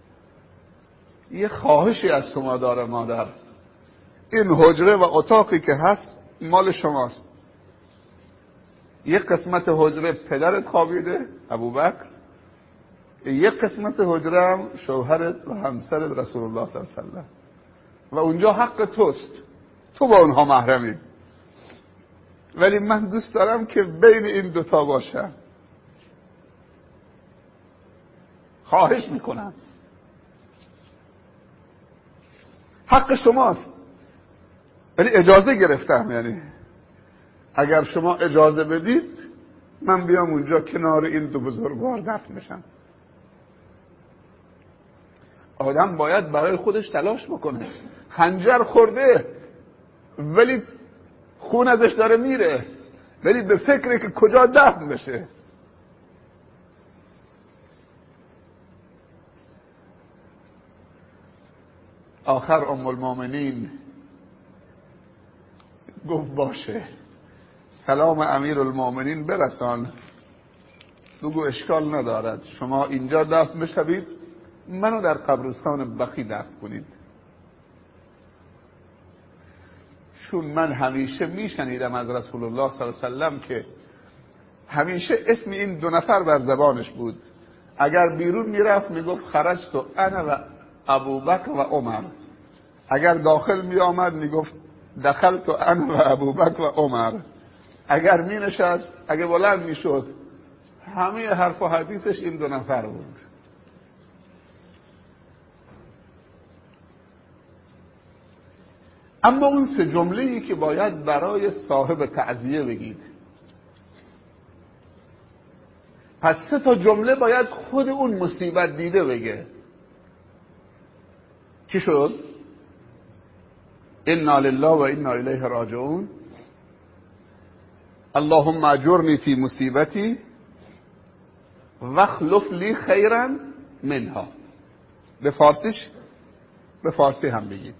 یه خواهشی از شما داره مادر، این حجره و اتاقی که هست مال شماست. یک قسمت حجره پدرت خوابیده ابوبکر، یک قسمت حجره هم شوهرت و همسرت رسول الله صلی الله علیه و سلم و اونجا حق توست، تو با اونها محرمی. ولی من دوست دارم که بین این دوتا باشم. خواهش میکنم، حق شماست. ولی اجازه گرفتم، یعنی اگر شما اجازه بدید من بیام اونجا کنار این دو بزرگوار دفن بشم. آدم باید برای خودش تلاش بکنه. خنجر خورده ولی خون ازش داره میره، ولی به فکره که کجا دفن بشه. آخر ام المؤمنین گفت باشه، سلام امیرالمؤمنین برسان، بگو اشکال ندارد، شما اینجا دفن بشوید، منو در قبرستان بقی دفن کنید. چون من همیشه میشنیدم از رسول الله صلی الله علیه و سلم که همیشه اسم این دو نفر بر زبانش بود. اگر بیرون میرفت میگفت خرجت انا و ابوبکر و عمر. اگر داخل میآمد میگفت دخلت انا و ابوبکر و عمر. اگر می نشست، اگه بلند میشد، همه حرف و حدیثش این دو نفر بود. اما اون سه جمله‌ای که باید برای صاحب تعزیه بگید، پس سه تا جمله باید خود اون مصیبت دیده بگه. چی شد؟ انا لله و انا الیه راجعون، اللهم اجرنی فی مصیبتی واخلف لی خیرا منها. به فارسی هم بگید.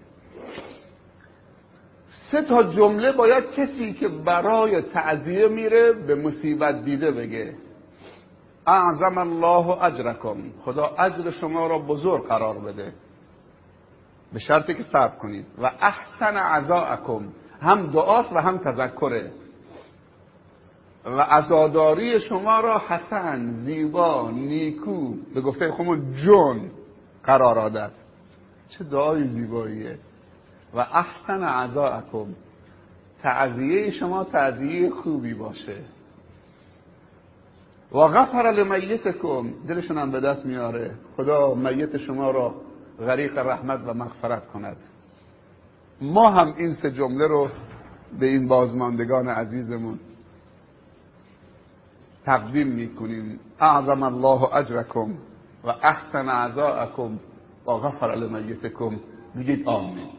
سه تا جمله باید کسی که برای تعزیه میره به مصیبت دیده بگه. اعظم الله اجرکم، خدا اجر شما را بزرگ قرار بده، به شرطی که صبر کنید. و احسن عزاءکم، هم دعاست و هم تذکره. و عزاداری شما را حسن، زیبا، نیکو، به گفته خودمون جون قرار داد. چه دعای زیباییه. و احسن عزاءکم، تعزیه شما تعزیه خوبی باشه. و غفر لمیتکم، دلشون هم به دست میاره خدا میت شما را غریق رحمت و مغفرت کند. ما هم این سه جمله رو به این بازماندگان عزیزمون تقدیم میکنیم. اعظم الله اجرکم و احسن عزاءکم و غفر لمیتکم. بگید آمین.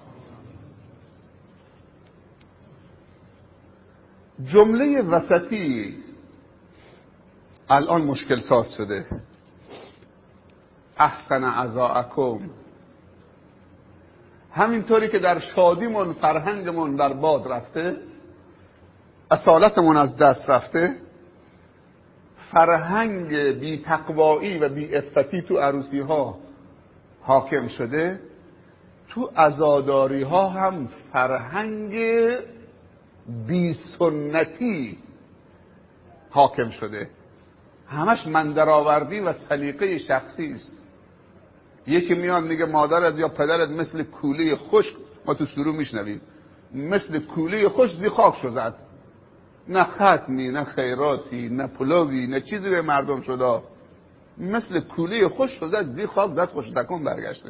جمله وسطی الان مشکل ساز شده. احسن عزاءکم، همینطوری که در شادیمون فرهنگمون در باد رفته، اصالتمون از دست رفته، فرهنگ بی تقوایی و بی عفتی تو عروسی ها حاکم شده، تو عزاداری ها هم فرهنگ بی سنتی حاکم شده. همش مندرآوردی و سلیقه شخصی است. یکی میاد میگه مادرت یا پدرت مثل کوله خشک، ما تو سرو میشنویم، مثل کوله خشک زی خاک شو زد. نه ختمی، نه خیراتی، نه پلوی، نه چیزی به مردم شده. مثل کوله خشک شو زد زی خاک، دست خوش تکون برگشته.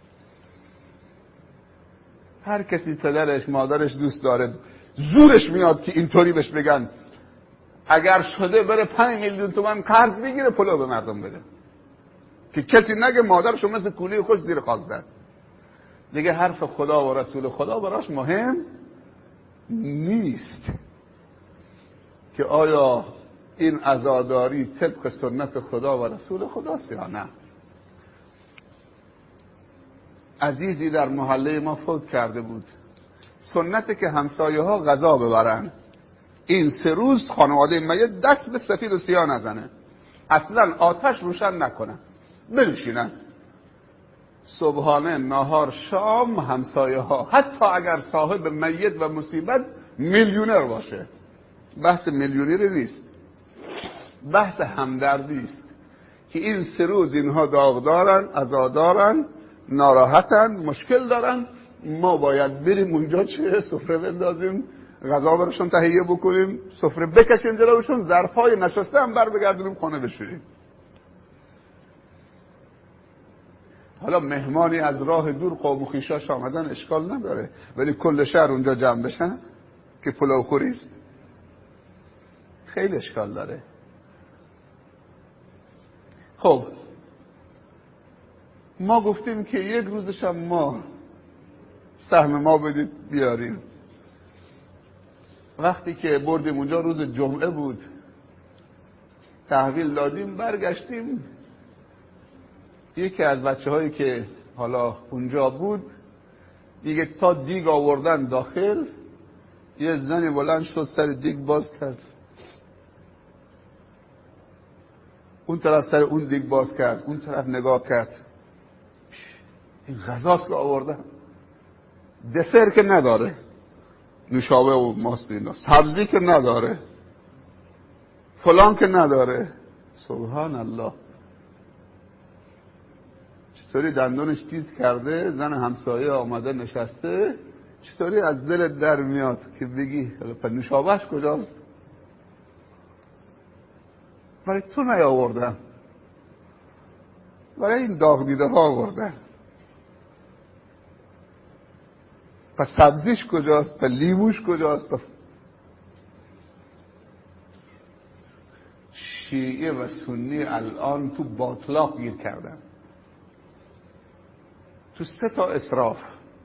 هر کسی پدرش مادرش دوست داره، زورش میاد که اینطوری بهش بگن اگر شده بره 5 میلیون تومان قرض بگیره پلو به مردم بده، که کسی نگه مادرشو مثل کوله خوش زیر خاک زد. دیگه حرف خدا و رسول خدا براش مهم نیست که آیا این عزاداری طبق سنت خدا و رسول خداست یا نه. عزیزی در محله ما فوت کرده بود. سنته که همسایه ها غذا ببرن، این 3 روز خانواده میت دست به سفید و سیاه نزنه، اصلا آتش روشن نکنن، بنشینن صبحانه نهار شام همسایه ها، حتی اگر صاحب میت و مصیبت میلیونر باشه. بحث میلیونری نیست، بحث همدردی است که این 3 روز اینها داغدارن، عزادارن، ناراحتن، مشکل دارن. ما باید بریم اونجا چه سفره بندازیم، غذا براشون تهیه بکنیم، سفره بکشیم جلوشون، ظرفای نشسته هم بر بگردونیم خانه بشوریم. حالا مهمانی از راه دور قوم و خویشاش آمدن اشکال نداره، ولی کل شهر اونجا جمع بشن که پلو خوریست خیلی اشکال داره. خب ما گفتیم که یک روزش هم ما سهم ما بدید بیاریم. وقتی که بردیم اونجا روز جمعه بود، تحویل دادیم، برگشتیم، یکی از بچه‌هایی که حالا اونجا بود دیگه تا دیگ آوردن داخل، یه زنی بلند شد سر دیگ باز کرد، اون طرف سر اون دیگ باز کرد، اون طرف نگاه کرد، این غذاست که آوردن، دسر که نداره، نوشابه و ماست اینا، سبزی که نداره، فلان که نداره. سبحان الله، چطوری دندونش تیز کرده، زن همسایه آمده نشسته، چطوری از دلت در میاد که بگی نوشابهش کجاست؟ برای تو نیاوردن، برای این داغ دیده ها آوردن. پس سبزیش کجاست؟ پس لیموش کجاست؟ شیعه و سنی الان تو باطلاق گیر کردن، تو 3 تا اسراف: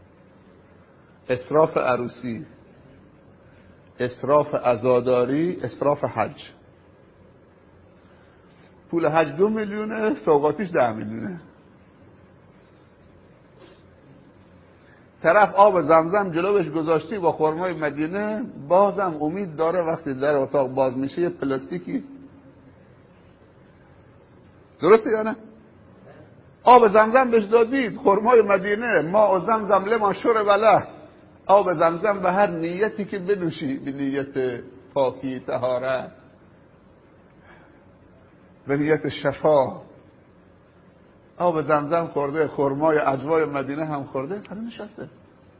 اسراف عروسی، اسراف عزاداری، اسراف حج. پول حج 2 میلیونه، سوغاتیش 10 میلیونه. طرف آب زمزم جلوش گذاشتی با خرمای مدینه، بازم امید داره وقتی در اتاق باز میشه یه پلاستیکی، درسته یا نه؟ آب زمزم بهش دادید، خرمای مدینه، ما زمزم لما شرب له، آب زمزم به هر نیتی که بنوشی، به نیت پاکی، طهارت، به نیت شفا. آب زمزم خورده، خرمای عجوای مدینه هم خورده، حالا نشسته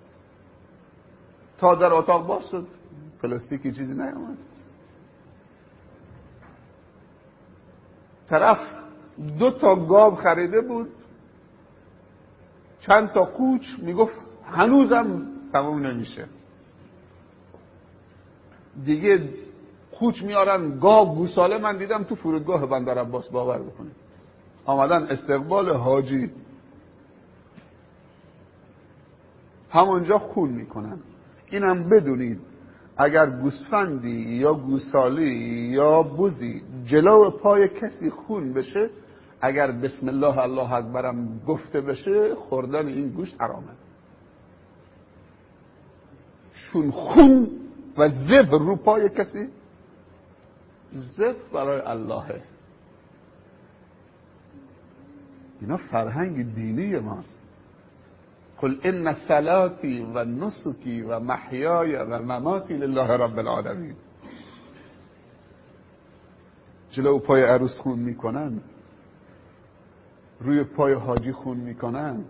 تا در اتاق باز شد، پلاستیکی چیزی نیامد. طرف 2 گاو خریده بود، چند تا کوچ، میگفت هنوزم تمام نمیشه. دیگه کوچ میارن، گاو گوساله من دیدم تو فرودگاه بندر عباس، باور بکنید. آمدن استقبال حاجی، همونجا خون میکنن. اینم بدونید اگر گوسفندی یا گوسالی یا بزی جلو پای کسی خون بشه، اگر بسم الله الله اکبرم گفته بشه، خوردن این گوشت حرامه. چون خون و ذبح رو پای کسی، ذبح برای اللهه. اینا فرهنگ دینی ماست. قل ان صلاتی و نسکی و محیای و مماتی لله رب العالمین. جلو پای عروس خون میکنن، روی پای حاجی خون میکنن،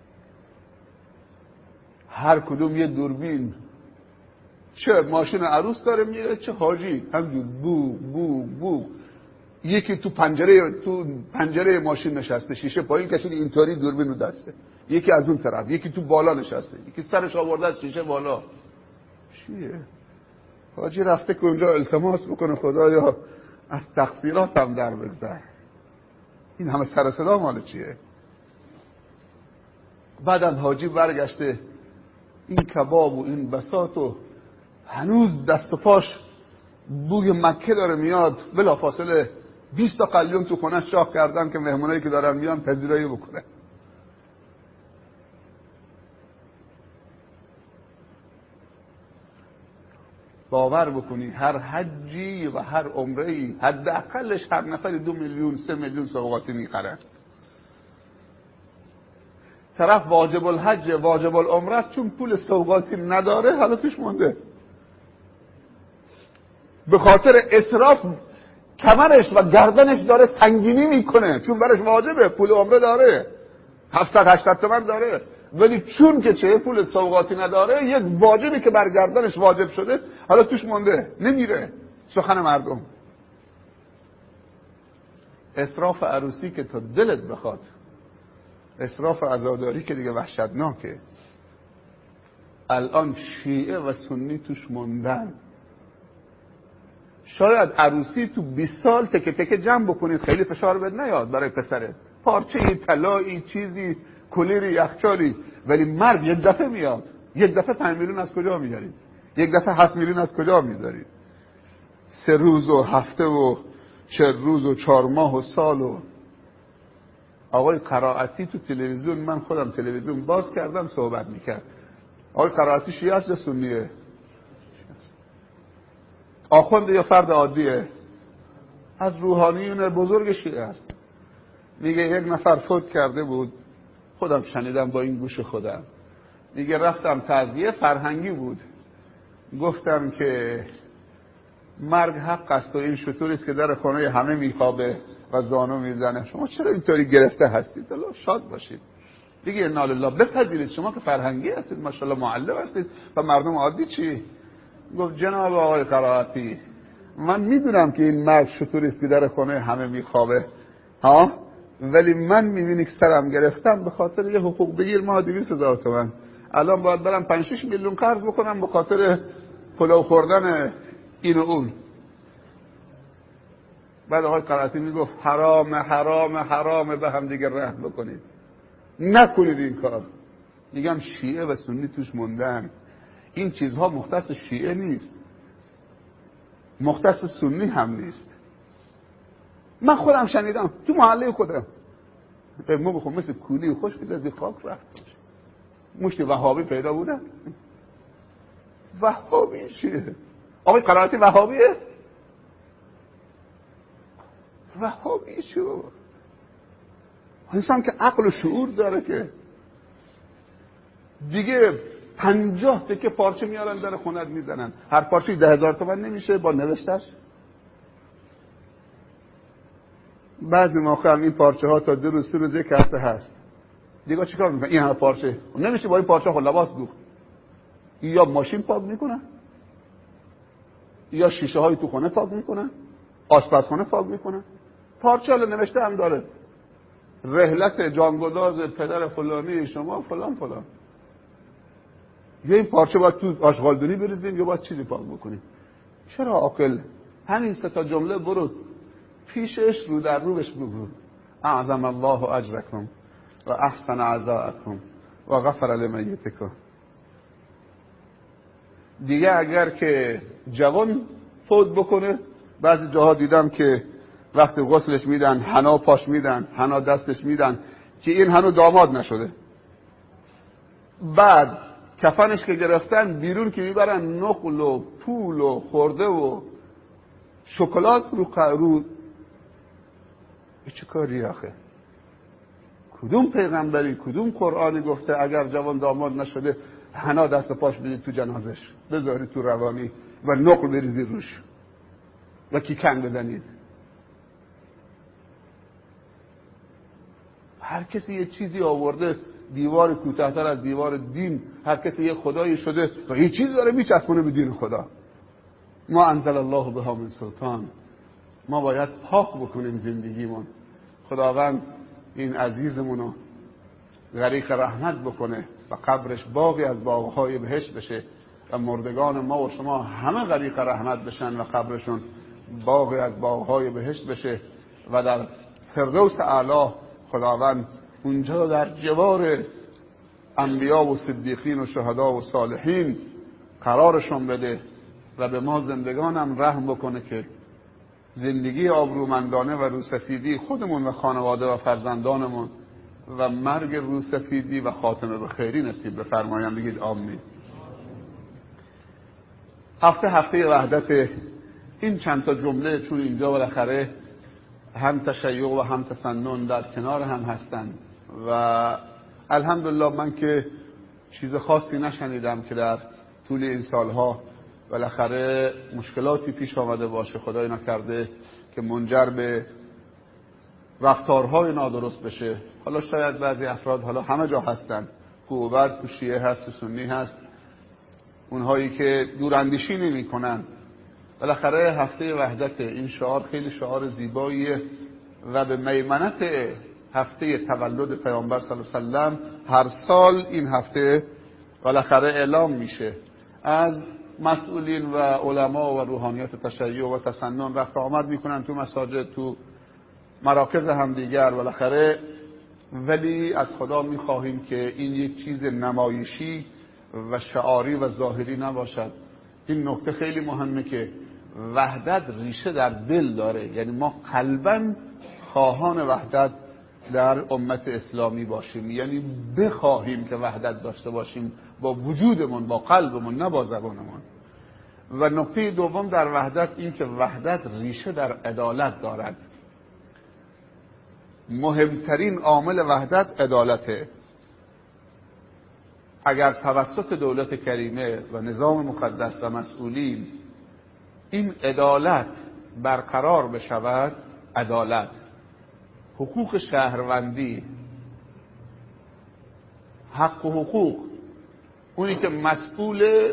هر کدوم یه دوربین، چه ماشین عروس داره میره چه حاجی، همجور بو بو بو. یکی تو پنجره ماشین نشسته، شیشه پایین کشیده اینطوری دوربین رو دسته، یکی از اون طرف، یکی تو بالا نشسته، یکی سرش آورده از شیشه بالا. چیه؟ حاجی رفته که اونجا التماس بکنه خدایا از تقصیراتم در بگذر. این همه سر صدا مال چیه؟ بعدم حاجی برگشته، این کباب و این بساط و هنوز دست و پاش بوی مکه داره میاد، بلافاصله 20 تا قلیون تو خونه شاخ کردن که مهمونایی که دارن میان پذیرایی بکنه. باور بکنی هر حجی و هر عمره‌ای حداقلش هر نفری 2 میلیون 3 میلیون سوغاتی میخرن. طرف واجب الحج واجب العمره است، چون پول سوغاتی نداره حالا توش مونده. به خاطر اسراف کمرش و گردنش داره سنگینی میکنه، چون برش واجبه، پول عمره داره، 700-800 تومن داره، ولی چون که چه پول سوغاتی نداره، یک واجبی که بر گردنش واجب شده حالا توش مونده، نمیره. سخن مردم. اسراف عروسی که تا دلت بخواد، اسراف عزاداری که دیگه وحشتناکه. الان شیعه و سنی توش موندن. شاید عروسی تو 20 سال تکه تکه جمع بکنید، خیلی فشار بد نیاد برای پسره، پارچه‌ای طلایی چیزی کلیری یخچالی، ولی مرد یک دفعه میاد. یک دفعه 5 میلیون از کجا میارید؟ یک دفعه 7 میلیون از کجا میذارید؟ 3 روز و هفته و 40 روز و 4 ماه و سال. و آقای قرائتی تو تلویزیون، من خودم تلویزیون باز کردم صحبت میکرد. آقای قرائتی شیعه است یا سنیه؟ آخونده یا فرد عادیه؟ از روحانیون بزرگ شیعه است. میگه یک نفر فوت کرده بود، خودم شنیدم با این گوش خودم. میگه رفتم تعزیه، فرهنگی بود، گفتم که مرگ حق است و این شطوری است که در خانه همه میخوابه و زانو میزنه، شما چرا اینطوری گرفته هستید؟ الله شاد باشید. دیگه انا لله، بپذیرید شما که فرهنگی هستید، ماشاءالله معلم هستید، و مردم عادی چی؟ گفت جناب آقای قرائتی، من میدونم که این مرد شطوری است که در خانه همه میخوابه ها، ولی من میبینی که سرم گرفتم به خاطر یه حقوق بگیر ما 200,000 تومان، الان باید برم 5-6 میلیون قرض بکنم به خاطر پلو خوردن این و اون. بعد آقای قرائتی میگفت حرام حرام حرام، به هم دیگه رحم بکنید، نکنید این کار. میگم شیعه و سنی توش موندن. این چیزها مختص شیعه نیست، مختص سنی هم نیست. من خودم شنیدم تو محله خودم، به ما بخون مثل کولی خوش که از خاک رفت. مشتی وهابی پیدا بودن. وهابی چیه؟ آقای قرائتی وهابیه؟ وهابی چیه؟ انسان که عقل و شعور داره که دیگه 50 تکه پارچه میارن در خونت میزنن، هر پارچه 10,000 تومان نمیشه با نوشتش. بعضی موقع هم این پارچه ها تا 2 روز 3 روز یک هفته هست. دیگه چیکار میکنن؟ این همه پارچه نمیشه با این پارچه ها لباس دوخت. یا ماشین پاک میکنن، یا شیشه های تو خونه پاک میکنن، آشپزخانه پاک میکنن، پارچه نوشته هم داره رحلت جانگداز پدر فلانی شما فلان فلان. یا این پارچه باید تو آشغالدونی بریزیم یا باید چیزی پاک بکنیم. چرا عاقل همین سه تا جمله برو پیشش رو در رو بهش بگو اعظم الله اجرکم و احسن عزاءکم و غفر لمیتکم. دیگه اگر که جوان فوت بکنه، بعضی جاها دیدم که وقتی غسلش میدن حنا پاش میدن، حنا دستش میدن که این هنوز داماد نشده. بعد کفنش که گرفتن بیرون که میبرن نقل و پول و خورده و شکلات رو چه کاری آخه؟ کدوم پیغمبری کدوم قرآنی گفته اگر جوان داماد نشده حنا دست و پاش بدید تو جنازش، بذارید تو روانی و نقل بریزید روش و کیکن بزنید؟ هر کسی یه چیزی آورده، دیوار کوتاه‌تر از دیوار دین، هر کسی یه خدایی شده و یه چیزی داره میچسبونه به دین خدا. ما انزل الله بها من سلطان. ما باید پاک بکنیم زندگیمون. خداوند این عزیزمونو غریق رحمت بکنه و قبرش باغی از باغهای بهشت بشه و مردگان ما و شما همه غریق رحمت بشن و قبرشون باغی از باغهای بهشت بشه و در فردوس اعلی خداوند اونجا در جوار انبیا و صدیقین و شهدا و صالحین قرارشون بده و به ما زندگانم رحم بکنه که زندگی آبرومندانه و روسفیدی خودمون و خانواده و فرزندانمون و مرگ روسفیدی و خاتمه به خیری نصیب بفرمایند. بگید آمین. هفته وحدت. این چند تا جمله چون اینجا بالاخره هم تشیع و هم تسنن در کنار هم هستن و الحمدلله من که چیز خاصی نشنیدم که در طول این سالها بالاخره مشکلاتی پیش آمده باشه، خدای نکرده که منجر به رفتارهای نادرست بشه. حالا شاید بعضی افراد، حالا همه جا هستن، کوبت تو شیعه هست، تو سنی هست، اونهایی که دوراندیشی نمی کنن. بالاخره هفته وحدت، این شعار خیلی شعار زیباییه و به میمنت هفته تولد پیامبر صلی الله علیه و سلم هر سال این هفته بالاخره اعلام میشه. از مسئولین و علما و روحانیت تشیع و تسنن رفت آمد میکنن تو مساجد، تو مراکز همدیگر بالاخره. ولی از خدا میخواهیم که این یک چیز نمایشی و شعاری و ظاهری نباشد. این نکته خیلی مهمه که وحدت ریشه در دل داره، یعنی ما قلباً خواهان وحدت در امت اسلامی باشیم، یعنی بخواهیم که وحدت داشته باشیم با وجودمون، با قلبمون، نه با زبانمون. و نکته دوم در وحدت این که وحدت ریشه در عدالت دارد. مهمترین عامل وحدت عدالته. اگر توسط دولت کریمه و نظام مقدس و مسئولین این عدالت برقرار بشود، عدالت، حقوق شهروندی، حق و حقوق، اونی که مسئول،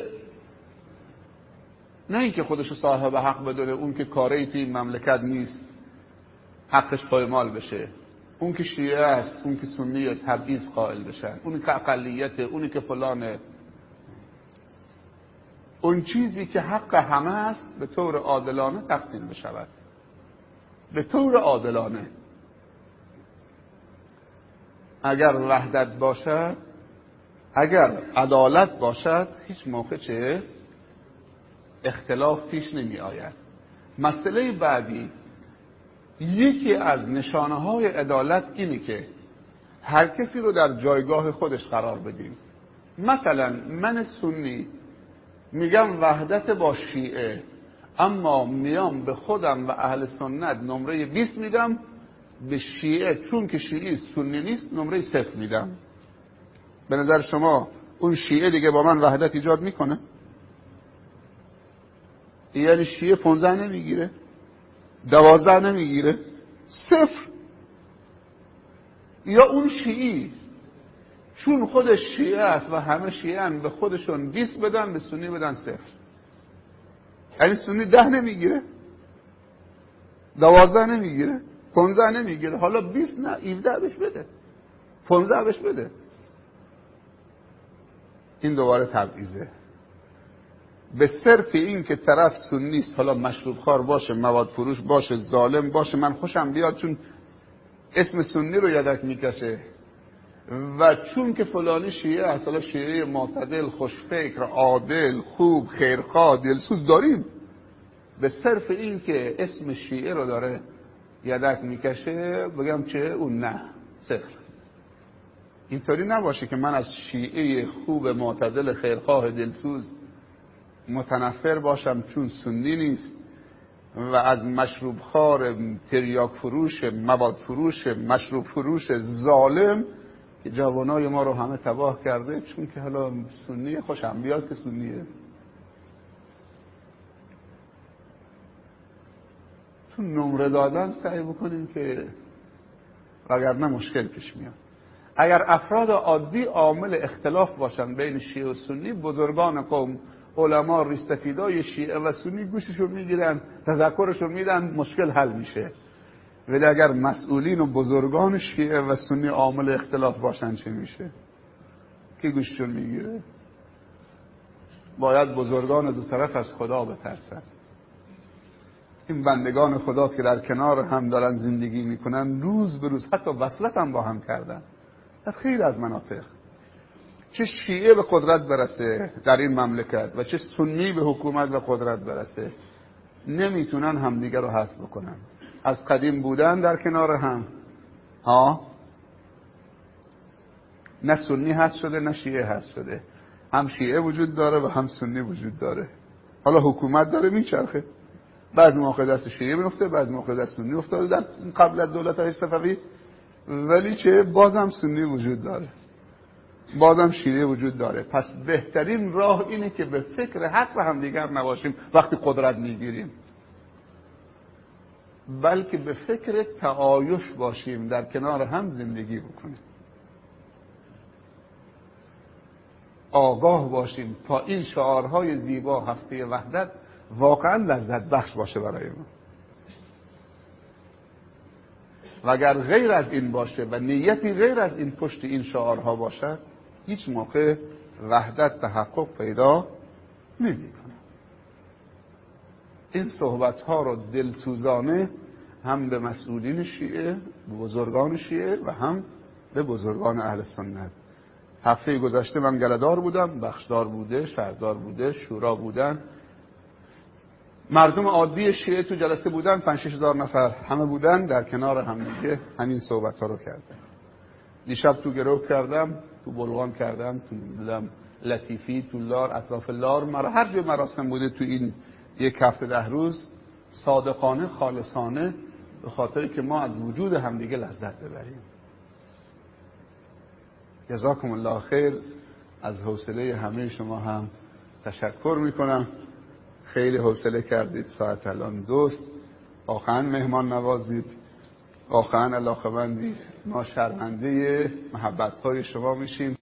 نه اینکه خودشو صاحب حق بدونه، اون که کاری توی این مملکت نیست حقش پایمال بشه، اون که شیعه است، اون که سنیه تبعیض قائل بشن، اون که اقلیته، اونی که فلانه. اون چیزی که حق همه است به طور عادلانه تقسیم بشود، به طور عادلانه. اگر وحدت باشد، اگر عدالت باشد، هیچ موقع چه اختلاف پیش نمی آید. مسئله بعدی، یکی از نشانه های عدالت اینه که هر کسی رو در جایگاه خودش قرار بدیم. مثلا من سنی میگم وحدت با شیعه، اما میام به خودم و اهل سنت نمره 20 میدم، به شیعه چون که شیعی سنی نیست نمره 0 میدم. به نظر شما اون شیعه دیگه با من وحدت ایجاد میکنه؟ یعنی شیعه 15 نمیگیره، 12 نمیگیره، 0. یا اون شیعی چون خودش شیعه است و همه شیعه هن به خودشون 20 بدن، به سنی بدن 0. یعنی سنی 10 نمیگیره، 12 نمیگیره، 15 نمیگیره، حالا 20 نه 17 بهش بده، 15 بهش بده. این دوباره تبعیضه. به صرف این که طرف سنی است، حالا مشروب خوار باشه، مواد فروش باشه، ظالم باشه، من خوشم بیاد چون اسم سنی رو یدک میکشه و چون که فلانی شیعه است، حالا شیعه معتدل، خوشفکر، عادل، خوب، خیرخواه، دلسوز داریم، به صرف این که اسم شیعه رو داره یدک میکشه بگم چه اون نه صفر. اینطوری نباشه که من از شیعه خوب معتدل خیرخواه دلسوز متنفر باشم چون سنی نیست و از مشروب خوار، تریاک فروش، مواد فروش، مشروب فروش ظالم که جوانای ما رو همه تباه کرده چون که حالا سنی خوشم بیاد که سنیه. تو نمره دادن سعی بکنیم که وگرنه مشکل پیش میاد. اگر افراد عادی عامل اختلاف باشن بین شیعه و سنی، بزرگان قوم، علما، ریش‌سفیدای شیعه و سنی گوششو میگیرن، تذکرشو میدن، مشکل حل میشه. ولی اگر مسئولین و بزرگان شیعه و سنی عامل اختلاف باشن چه میشه؟ کی گوششو میگیره؟ باید بزرگان دو طرف از خدا بترسن. این بندگان خدا که در کنار هم دارن زندگی میکنن، روز به روز حتی وصلت هم با هم کردن در خیلی از مناطق. چه شیعه به قدرت برسه در این مملکت و چه سنی به حکومت و قدرت برسه، نمیتونن همدیگه رو حذف بکنن. از قدیم بودن در کنار هم، نه سنی حذف شده نه شیعه حذف شده، هم شیعه وجود داره و هم سنی وجود داره. حالا حکومت داره میچرخه، بعضی موقع دست شیعه میفته، بعضی موقع دست سنی افتاده در قبل از دولت‌های صفوی، ولی چه بازم سنی وجود داره، بازم شیعه وجود داره. پس بهترین راه اینه که به فکر حق و همدیگر نباشیم وقتی قدرت میگیریم، بلکه به فکر تعایش باشیم، در کنار هم زندگی بکنیم، آگاه باشیم تا این شعارهای زیبا هفته وحدت واقعا لذت بخش باشه برای ما. و اگر غیر از این باشه و نیتی غیر از این پشت این شعارها باشد، هیچ موقع وحدت تحقق پیدا نمی‌کنه. این صحبت‌ها رو دلسوزانه هم به مسئولین شیعه، به بزرگان شیعه و هم به بزرگان اهل سنت. هفته گذشته من گله‌دار بودم، بخشدار بوده، شهردار بوده، شورا بودن، مردم عادی شیعه تو جلسه بودن، 5-6 هزار نفر همه بودن، در کنار هم دیگه همین صحبت‌ها رو کردن. دیشب تو گروه کردم، تو بلوان کردم، تو لطیفی، تو لار، اطراف لار، هر جای مراسم بوده تو این 1 هفته 10 روز، صادقانه، خالصانه، به خاطری که ما از وجود همدیگه لذت ببریم. جزاکم الله خیر. از حوصله همه شما هم تشکر میکنم. خیلی حوصله کردید، ساعت الان 2 واقعا مهمان نوازید، واقعا علاقه‌مندید. ما شرمنده محبت‌های شما میشیم.